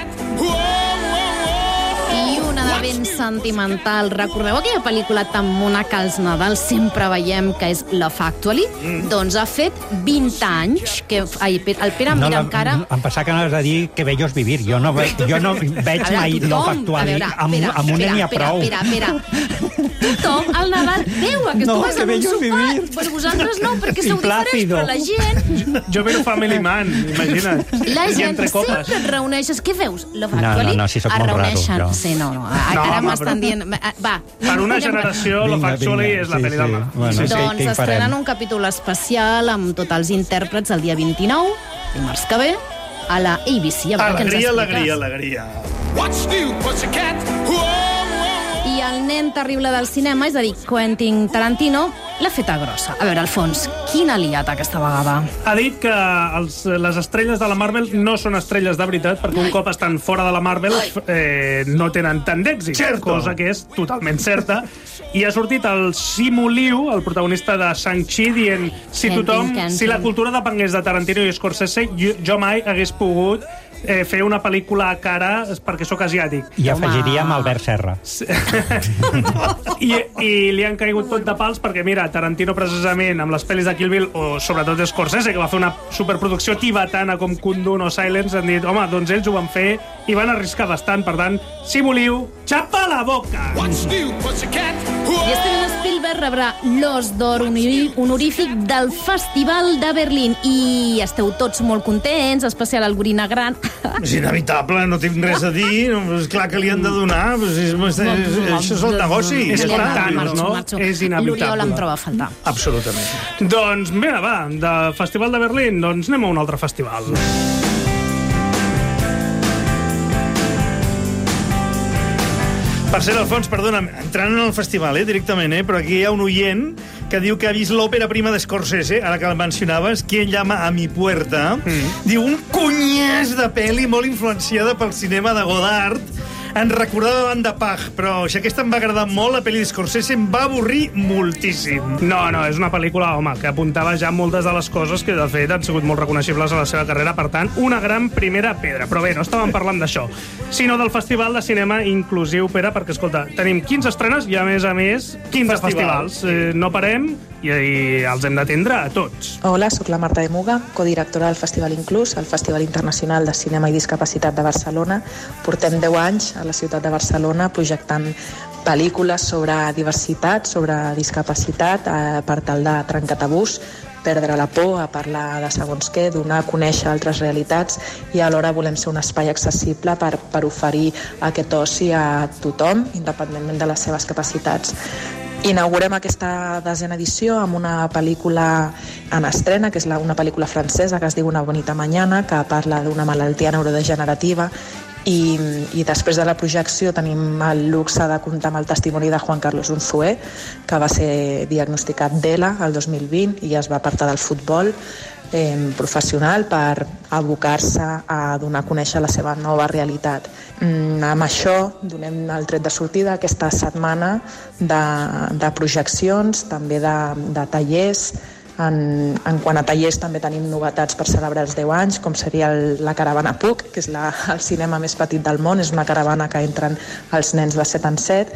I una de ben sentimental. Recordeu aquella pel·lícula tan mona que als Nadals sempre veiem, que és Love Actually? Doncs ha fet 20 anys que... Ai, el Pere em mira amb cara...
Em pensava que anaves a dir que bellos vivir. Jo no veig mai Love Actually. Amb una n'hi ha prou.
Espera. Tothom al Nadal veu que tu vas en un sofà. Però vosaltres no, perquè sou diferents, però la gent...
Jo veig Family Man, imagina't.
La gent sempre et reuneixes. Què veus? Love Actually?
No, si soc molt raro, jo.
Sí, no. Ara m'estan dient... Va.
Per una generació, Love Actually és la pel·li del mà.
Doncs estrenen un capítol especial amb tots els intèrprets el dia 29, dimarts que ve, a la ABC.
Alegria.
What's new, Pussycat? I el nen terrible del cinema, és a dir, Quentin Tarantino, l'ha feta grossa. A veure, Alfons, quina liat aquesta vegada?
Ha dit que les estrelles de la Marvel no són estrelles de veritat, perquè un cop estan fora de la Marvel no tenen tant d'èxit, cosa que és totalment certa. I ha sortit el Simu Liu, el protagonista de Shang-Chi, dient si la cultura depengués de Tarantino i Scorsese, jo mai hagués pogut fer una pel·lícula a cara perquè sóc asiàtic.
I afegiríem Albert Serra.
I li han caigut tot de pals perquè, mira, Tarantino precisament amb les pel·lis de Kill Bill, o sobretot Scorsese, que va fer una superproducció tibetana com Kundun o Silence, han dit, home, doncs ells ho van fer i van arriscar bastant. Per tant, Simu Liu, xapa la boca!
I Steven Spielberg rebrà l'Os d'Or honorífic del Festival de Berlín. I esteu tots molt contents, especial el Gorina Gran.
És inevitable, no tinc res a dir. És clar que li han de donar. Això és el negoci.
És Pantanos, no? És inevitable.
L'Oriol em troba a faltar.
Absolutament.
Doncs, mira, va, de Festival de Berlín, doncs anem a un altre festival.
Per cert, Alfons, perdona'm, entrant en el festival, directament, però aquí hi ha un oient que diu que ha vist l'òpera prima d'Scorsese, ara que el mencionaves, Quien llama a mi puerta. Diu, un cunyàs de pel·li molt influenciada pel cinema de Godard. Em recordava Banda Pag, però si aquesta em va agradar molt, la pel·li d'Scorsese em va avorrir moltíssim.
No, és una pel·lícula, home, que apuntava ja moltes de les coses que, de fet, han sigut molt reconeixibles a la seva carrera, per tant, una gran primera pedra. Però bé, no estàvem parlant d'això, sinó del Festival de Cinema Inclusiu, Pere, perquè, escolta, tenim 15 estrenes i, a més, 15 festivals. No parem i els hem d'atendre a tots.
Hola, sóc la Marta de Muga, codirectora del Festival Inclús, el Festival Internacional de Cinema i Discapacitat de Barcelona. Portem 10 anys a la ciutat de Barcelona projectant pel·lícules sobre diversitat, sobre discapacitat, per tal de trencar tabús, perdre la por, a parlar de segons què, donar a conèixer altres realitats, i alhora volem ser un espai accessible per oferir aquest oci a tothom, independentment de les seves capacitats. Inaugurem aquesta 10a edició amb una pel·lícula en estrena, que és una pel·lícula francesa que es diu Una bonita mañana, que parla d'una malaltia neurodegenerativa, i després de la projecció tenim el luxe de comptar amb el testimoni de Juan Carlos Unzué, que va ser diagnosticat d'ELA el 2020 i es va apartar del futbol professional per abocar-se a donar a conèixer la seva nova realitat. Amb això donem el tret de sortida aquesta setmana de projeccions, també de tallers. En quant a tallers també tenim novetats per celebrar els 10 anys, com seria la caravana Puc, que és el cinema més petit del món, és una caravana que entren els nens de 7 en 7,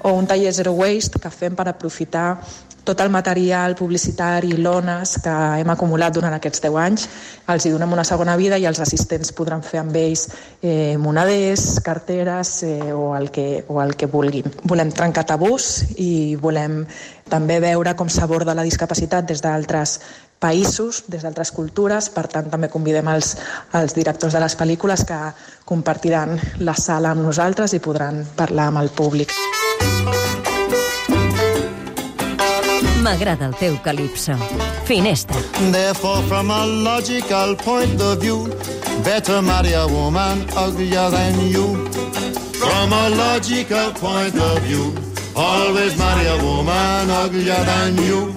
o un taller Zero Waste que fem per aprofitar tot el material publicitari i lones que hem acumulat durant aquests 10 anys. Els hi donem una segona vida i els assistents podran fer amb ells moneders, carteres o el que vulguin. Volem trencar tabús i volem també veure com s'aborda la discapacitat des d'altres països, des d'altres cultures. Per tant, també convidem els directors de les pel·lícules que compartiran la sala amb nosaltres i podran parlar amb el públic.
M'agrada el teu calipso. Finestra.
Therefore, from a logical point of view, better marry a woman uglier than you. From a logical point of view, always marry a woman uglier than you.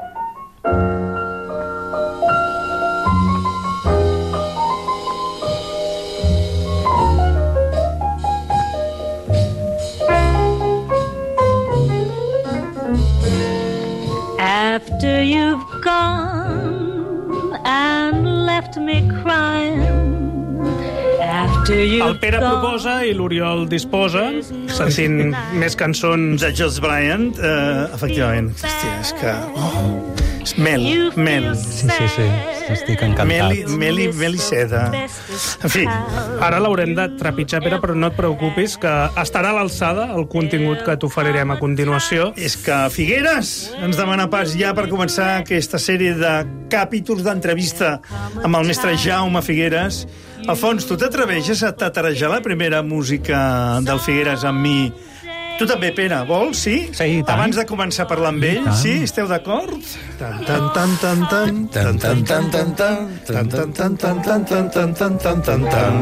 After you've gone and left me crying, after you've
El Pere proposa i l'Oriol disposa, sentint més cançons
de Jules Bryant, efectivament. Hòstia, és que... és mel.
Sí, estic encantat.
Mel i seda. En fi,
ara l'haurem de trepitjar, Pere, però no et preocupis, que estarà a l'alçada el contingut que t'oferirem a continuació.
És que Figueres ens demana pas ja per començar aquesta sèrie de capítols d'entrevista amb el mestre Jaume Figueres. Alfons, tu t'atreveixes a tatarejar la primera música del Figueres amb mi? Tu també, Pere, vols? Sí?
Sí, tant.
Abans de començar a parlar amb ell, sí? Esteu d'acord? Tan tan tan tan tan tan tan tan tan tan tan tan tan tan tan tan tan tan tan.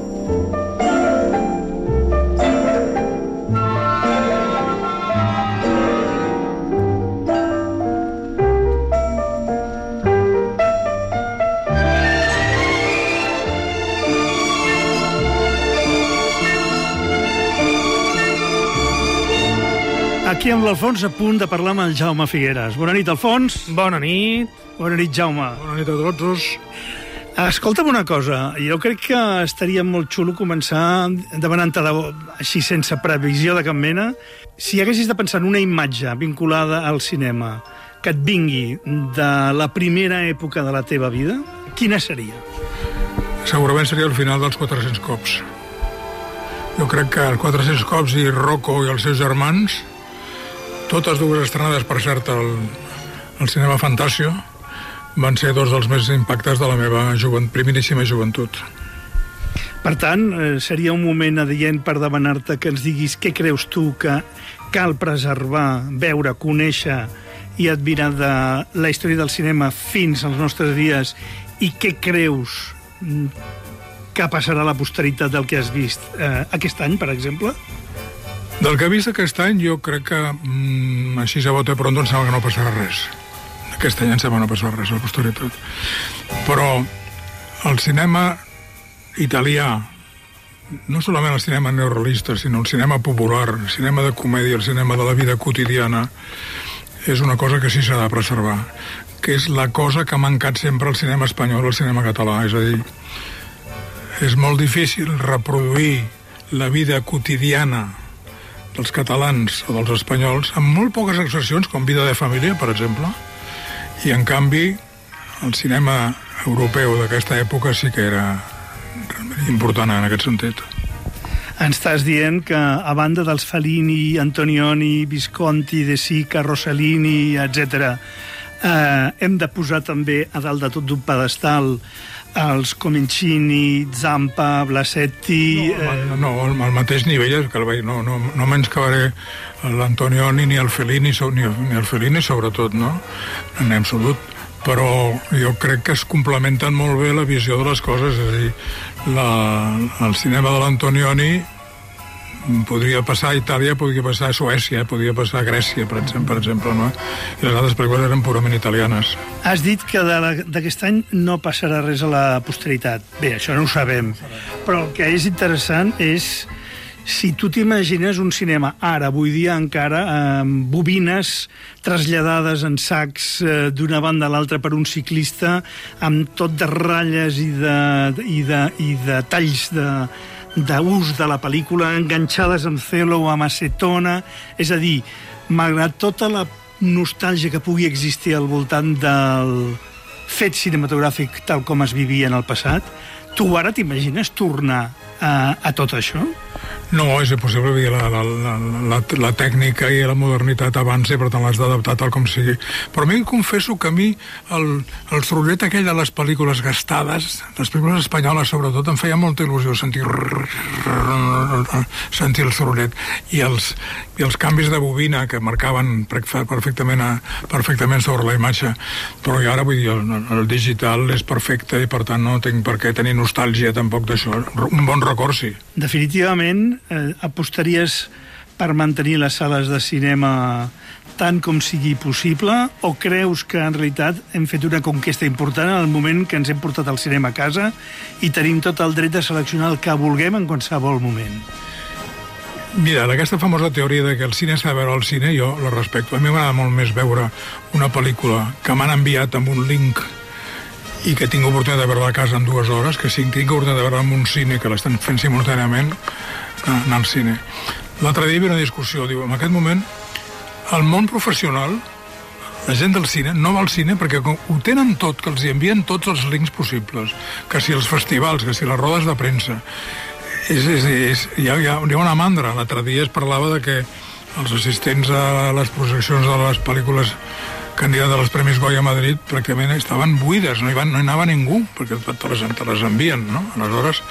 Aquí amb l'Alfons a punt de parlar amb el Jaume Figueres. Bona nit, Alfons.
Bona nit.
Bona nit, Jaume.
Bona nit a tots.
Escolta'm una cosa, jo crec que estaria molt xulo començar demanant-te així sense previsió de cap mena. Si haguessis de pensar en una imatge vinculada al cinema que et vingui de la primera època de la teva vida, quina seria?
Segurament seria el final dels 400 cops. Jo crec que els 400 cops i Rocco i els seus germans, totes dues estrenades, per cert, al cinema Fantasio, van ser dos dels més impactats de la meva primeríssima joventut.
Per tant, seria un moment adient per demanar-te que ens diguis què creus tu que cal preservar, veure, conèixer i admirar de la història del cinema fins als nostres dies, i què creus que passarà a la posteritat del que has vist aquest any, per exemple?
Del que he vist aquest any, jo crec que així a bote pronto em sembla que no passarà res. Aquest any em sembla que no passarà res a la posteritat. Però el cinema italià, no solament el cinema neorrealista, sinó el cinema popular, el cinema de comèdia, el cinema de la vida quotidiana, és una cosa que sí s'ha de preservar, que és la cosa que ha mancat sempre al cinema espanyol, al cinema català. És a dir, és molt difícil reproduir la vida quotidiana dels catalans o dels espanyols, amb molt poques excepcions, com Vida de família, per exemple, i en canvi el cinema europeu d'aquesta època sí que era important en aquest sentit.
Ens estàs dient que, a banda dels Fellini, Antonioni, Visconti, De Sica, Rossellini, etc., hem de posar també a dalt de tot d'un pedestal els Comencini, Zampa, Blasetti...
No, al mateix nivell, no menyscabaré l'Antonioni ni el Fellini, sobretot, no? En absolut. Però jo crec que es complementen molt bé la visió de les coses. És a dir, el cinema de l'Antonioni podria passar a Itàlia, podria passar a Suècia, podria passar a Grècia, per exemple, no? I les altres pel·lícules eren purament italianes.
Has dit que d'aquest any no passarà res a la posteritat. Bé, això no ho sabem. Però el que és interessant és si tu t'imagines un cinema ara, avui dia encara, amb bobines traslladades en sacs d'una banda a l'altra per un ciclista, amb tot de ratlles i de talls d'ús de la pel·lícula, enganxades amb celo o amb acetona, és a dir, malgrat tota la nostàlgia que pugui existir al voltant del fet cinematogràfic tal com es vivia en el passat, tu ara t'imagines tornar a tot això?
No, és impossible. La tècnica i la modernitat avança, però te l'has d'adaptar tal com sigui. Però a mi confesso que a mi el sorollet aquell de les pel·lícules gastades, les pel·lícules espanyoles sobretot, em feia molta il·lusió sentir el sorollet. I els canvis de bobina que marcaven perfectament sobre la imatge. Però jo ara vull dir, el digital és perfecte i per tant no tinc per què tenir nostàlgia tampoc d'això. Un bon record, sí.
Definitivament, apostaries per mantenir les sales de cinema tant com sigui possible, o creus que en realitat hem fet una conquesta important en el moment que ens hem portat el cinema a casa i tenim tot el dret de seleccionar el que vulguem en qualsevol moment?
Mira, aquesta famosa teoria de que el cine s'ha de veure al cine, jo la respecto. A mi m'agrada molt més veure una pel·lícula que m'han enviat amb un link i que tinc oportunitat de veure a casa en 2 hores, que si tinc oportunitat de veure en un cine que l'estan fent simultàniament, anar al cine. L'altre dia hi havia una discussió, diu, en aquest moment el món professional, la gent del cine, no va al cine perquè ho tenen tot, que els hi envien tots els links possibles, que si els festivals, que si les rodes de premsa. Hi ha una mandra. L'altre dia es parlava de que els assistents a les projeccions de les pel·lícules candidat als Premis Goya a Madrid pràcticament estaven buides, no hi anava ningú, perquè te les envien, no? Aleshores,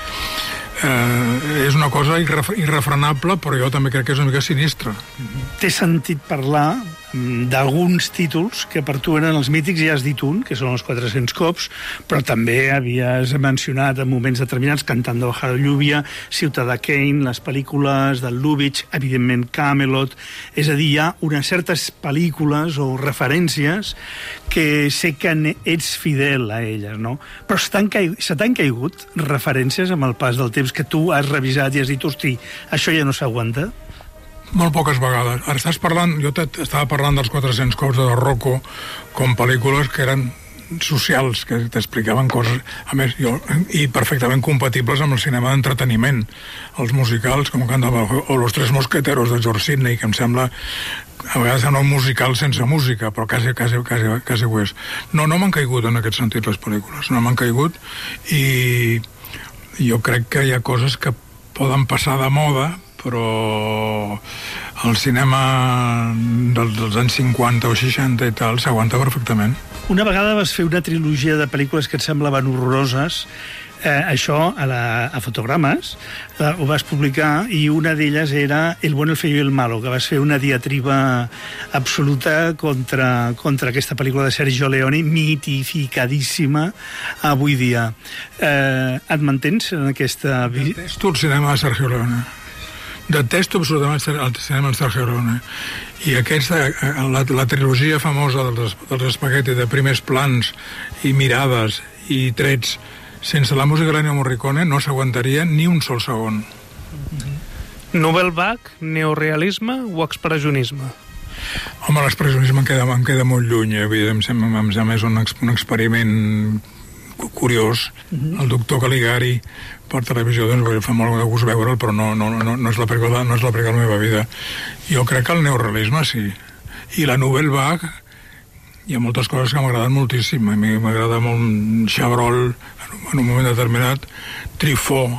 és una cosa irrefrenable, però jo també crec que és una mica sinistra.
T'he sentit parlar d'alguns títols que per tu eren els mítics, ja has dit un, que són els 400 cops, però també havies mencionat en moments determinats Cantando bajo la lluvia, Ciutadà Kane, les pel·lícules del Lubitsch, evidentment Camelot. És a dir, hi ha unes certes pel·lícules o referències que sé que ets fidel a elles, no? Però se t'han caigut referències amb el pas del temps que tu has revisat i has dit, hosti, això ja no s'aguanta?
Molt poques vegades. Ara jo estava parlant dels 400 cops de Rocco com pel·lícules que eren socials, que t'explicaven coses, a més, i perfectament compatibles amb el cinema d'entreteniment. Els musicals, com o Los Tres Mosqueteros de George Sidney, que em sembla, a vegades sembla un musical sense música, però quasi ho és. No m'han caigut en aquest sentit les pel·lícules, no m'han caigut, i jo crec que hi ha coses que poden passar de moda, però el cinema dels anys 50 o 60 i tal s'aguanta perfectament.
Una vegada vas fer una trilogia de pel·lícules que et semblaven horroroses, això a Fotogrames ho vas publicar, i una d'elles era El bueno, el feo y el malo, que vas fer una diatriba absoluta contra aquesta pel·lícula de Sergio Leone, mitificadíssima avui dia. Et mantens en aquesta...
Detesto el cinema de Sergio Leone. Detesto absolutament el cinema de Sergio Leone. I la trilogia famosa dels espagueti, de primers plans i mirades i trets, sense la música d'Ennio Morricone no s'aguantaria ni un sol segon.
Nouvelle Vague, neorealisme o expressionisme?
Home, l'expressionisme em queda molt lluny, evidentment, a més un experiment curiós. El doctor Caligari per televisió, doncs fa molt de gust veure'l, però no és la pel·lícula de la meva vida. Jo crec que el neorealisme sí. I la Nouvelle Vague, hi ha moltes coses que m'agraden moltíssim. A mi m'agrada molt Chabrol en un moment determinat, Truffaut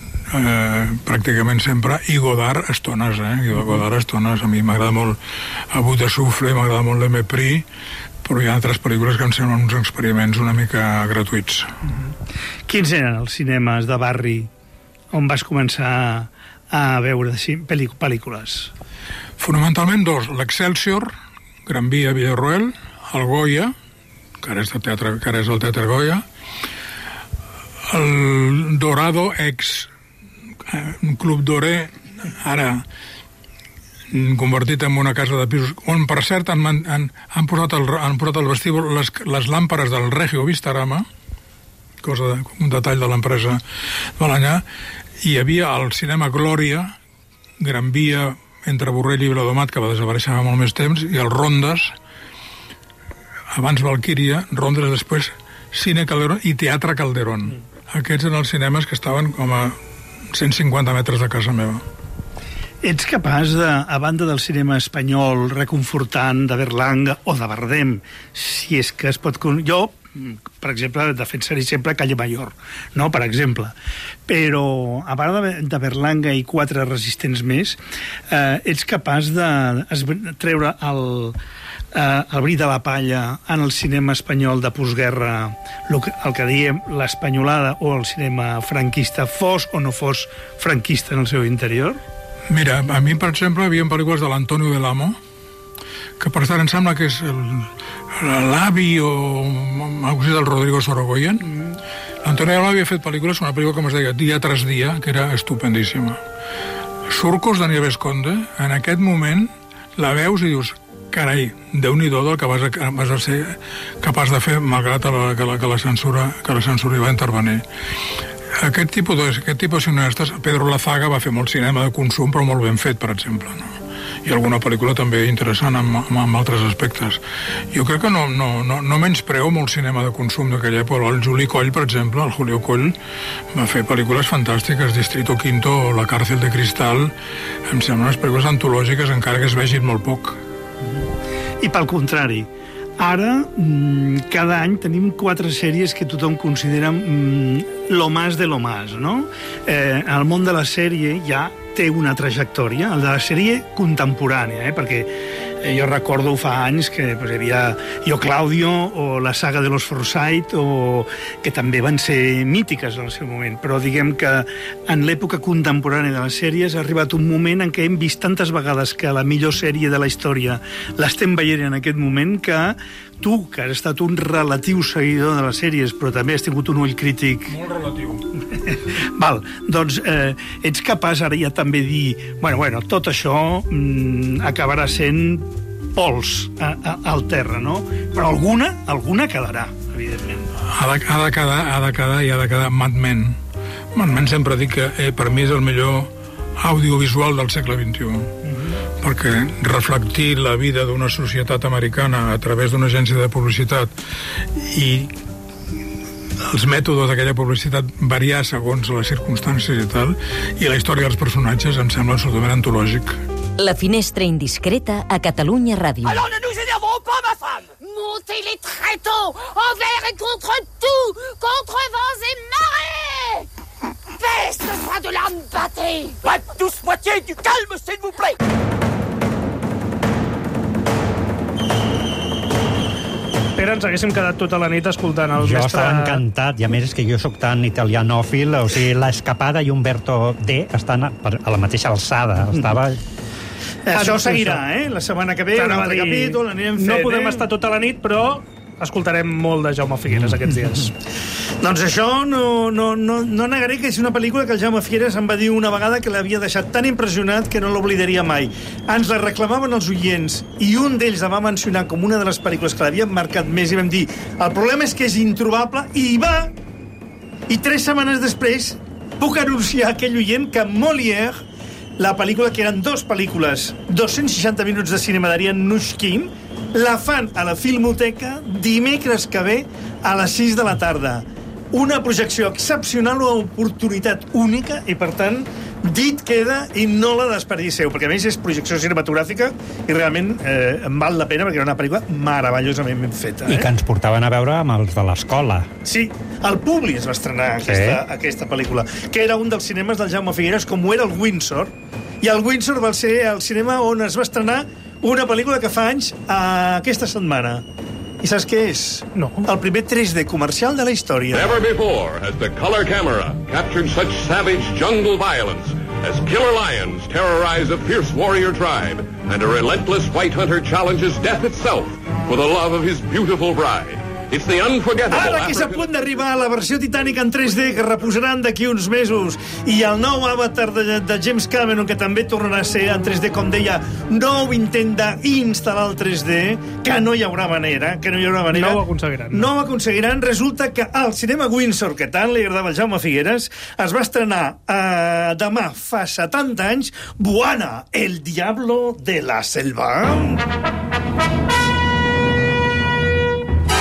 pràcticament sempre, i Godard estones, Godard estones. A mi m'agrada molt A Bout de Souffle, m'agrada molt Le Mépris, però hi ha altres pel·lícules que em semblen uns experiments una mica gratuïts.
Quins eren els cinemes de barri on vas començar a veure pel·lícules?
Fonamentalment 2. L'Excelsior, Gran Via, Villarroel, el Goya, que ara és el Teatre Goya, el Dorado, un club doré, ara convertit en una casa de pisos, on per cert han posat al vestíbul les làmperes del Regio Vistarama, un detall de l'empresa Balanyà. Hi havia el cinema Glòria, Gran Via, entre Borrell i Viladomat, que va desaparèixer fa molt més temps, i el Rondes, abans Valquíria, Rondes després Cine Calderón i Teatre Calderón. Aquests eren els cinemes que estaven com a 150 metres de casa meva.
Ets capaç de, a banda del cinema espanyol reconfortant de Berlanga o de Bardem, si és que es pot... Jo, per exemple, defensaré sempre Calle Mayor, no? Per exemple. Però, a part de Berlanga i 4 resistents més, ets capaç de treure el bri de la palla en el cinema espanyol de postguerra, el que diem l'espanyolada o el cinema franquista, fos o no fos franquista en el seu interior?
Mira, a mi, per exemple, hi havia pel·lícules de l'Antonio Del Amo, que per tant em sembla que és l'avi o algú del Rodrigo Sorogoyen. L'Antonio Del Amo havia fet pel·lícules, una pel·lícula que es deia Dia tras Dia, que era estupendíssima. Surcos de Nieves Conde, en aquest moment la veus i dius, carai, Déu-n'hi-do del que vas ser capaç de fer, malgrat que la censura hi va intervenir. Aquest tipus de cineastes, Pedro Lazaga va fer molt cinema de consum, però molt ben fet, per exemple, no? I alguna pel·lícula també interessant amb altres aspectes. Jo crec que no menyspreo molt cinema de consum d'aquella època. El Juli Coll, per exemple, el Julio Coll, va fer pel·lícules fantàstiques, Distrito Quinto o La càrcel de cristal. Em semblen unes pel·lícules antològiques, encara que es vegin molt poc.
I pel contrari, ara, cada any tenim 4 sèries que tothom considera lo más de lo más, no? El món de la sèrie ja té una trajectòria, el de la sèrie contemporània, perquè jo recordo fa anys que hi havia Yo Claudio o la saga de los Forsyth, que també van ser mítiques en el seu moment, però diguem que en l'època contemporània de les sèries ha arribat un moment en què hem vist tantes vegades que la millor sèrie de la història l'estem veient en aquest moment, que tu, que has estat un relatiu seguidor de les sèries, però també has tingut un ull crític...
Molt relatiu.
Val, doncs ets capaç ara ja també dir, bueno, tot això acabarà sent pols al terra, no? Però alguna quedarà, evidentment.
Ha de quedar Mad Men. Mad Men sempre dic que per mi és el millor audiovisual del segle XXI. Perquè reflectir la vida d'una societat americana a través d'una agència de publicitat i els mètodes d'aquella publicitat variar segons les circumstàncies i tal, i la història dels personatges em sembla absolutament antològic.
La finestra indiscreta a Catalunya Ràdio.
Alors ne nous énervons pas, ma femme! Montez les tréteaux, envers et contre tout, contre vents et marées! Baisse le droit de l'âme battée! La douce moitié du calme, s'il vous plaît!
Pere, ens haguéssim quedat tota la nit escoltant el mestre...
Jo estava encantat, i a més és que jo sóc tan italianòfil, o sigui, l'Escapada i Umberto D estan a la mateixa alçada. Estava...
Això seguirà, la setmana que ve, un altre capítol, anirem fent...
No podem estar tota la nit, però escoltarem molt de Jaume Figueres aquests dies.
Doncs això no negaré que és una pel·lícula que el Jaume Figueres em va dir una vegada que l'havia deixat tan impressionat que no l'oblidaria mai. Ens la reclamaven els oients i un d'ells la va mencionar com una de les pel·lícules que l'havien marcat més i vam dir, el problema és que és introbable, i hi va! I 3 setmanes després puc anunciar a aquell oient que Molière, la pel·lícula, que eren 2 pel·lícules, 260 minuts de cinema d'Ariane Nouchkine, la fan a la Filmoteca dimecres que ve a les 6 de la tarda. Una projecció excepcional, una oportunitat única, i per tant dit queda i no la desperdiceu, perquè a més és projecció cinematogràfica i realment em val la pena perquè era una pel·lícula meravellosament ben feta.
I que ens portaven a veure amb els de l'escola.
Sí, al Publi es va estrenar aquesta pel·lícula, que era un dels cinemes del Jaume Figueres, com ho era el Windsor, i el Windsor va ser el cinema on es va estrenar una pel·lícula que fa anys aquesta setmana. I saps què és?
No.
El primer 3D comercial de la història.
Never before has the color camera captured such savage jungle violence as killer lions terrorize a fierce warrior tribe and a relentless white hunter challenges death itself for the love of his beautiful bride. It's the unforgettable...
Ara que és a punt d'arribar a la versió Titanic en 3D, que reposaran d'aquí uns mesos, i el nou Avatar de James Cameron, que també tornarà a ser en 3D, com deia, nou intent d'instal·lar el 3D, que no hi haurà manera,
No ho aconseguiran.
No ho aconseguiran. Resulta que al cinema Windsor, que tant li agradava al Jaume Figueres, es va estrenar demà fa 70 anys, Buana, el diablo de la selva.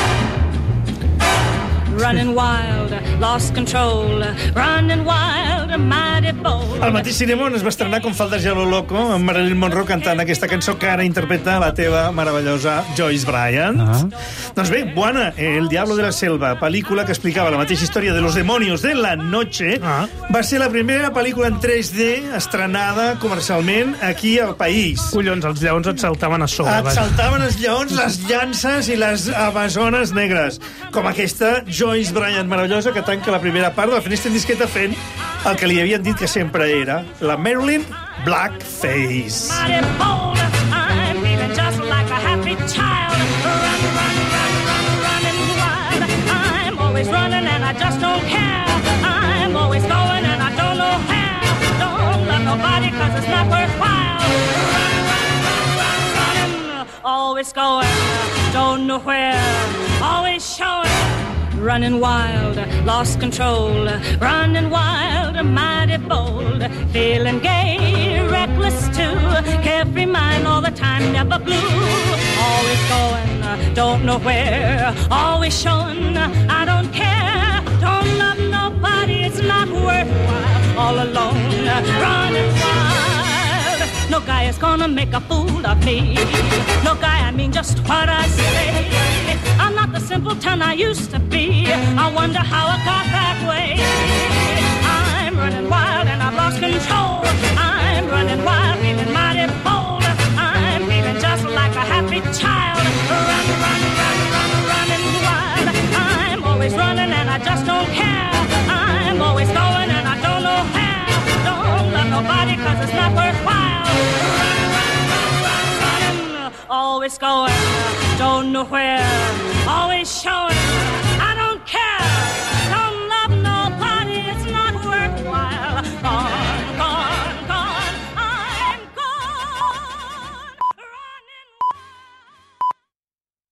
Running wild, lost control, running wild, mighty bold.
Al mateix cinema on es va estrenar Com faldes ja lo loco, amb Marilyn Monroe cantant aquesta cançó que ara interpreta la teva meravellosa Joyce Bryant. Doncs bé, Buana, El diablo de la selva, pel·lícula que explicava la mateixa història de los demonios de la noche, va ser la primera pel·lícula en 3D estrenada comercialment aquí al país.
Collons, els lleons et saltaven a sobre.
Et saltaven els lleons, les llances i les amazones negres. Com aquesta Joyce Bryant meravellosa que tanca la primera part de la finestra indiscreta fent el que li havien dit que sempre era la Marilyn Blackface.
Mighty bold, I'm feeling just like a happy child. Running wild. I'm always running and I just don't care. I'm always going and I don't know how. Don't love nobody 'cause it's not worthwhile. Running, always going, don't know where. Always showing. Running wild, lost control, running wild, mighty bold, feeling gay, reckless too, carefree mind all the time, never blue, always going, don't know where, always showing, I don't care, don't love nobody, it's not worthwhile, all alone, running wild. No guy is gonna make a fool of me. No guy, I mean just what I say. I'm not the simpleton I used to be. I wonder how I got that way. I'm running wild and I've lost control. I'm running wild, feeling mighty bold. I'm feeling just like a happy child. Running wild. I'm always running and I just don't care. I'm always going and I don't know how. Don't love nobody 'cause it's not worthwhile. Running, always going, don't know where, always showing.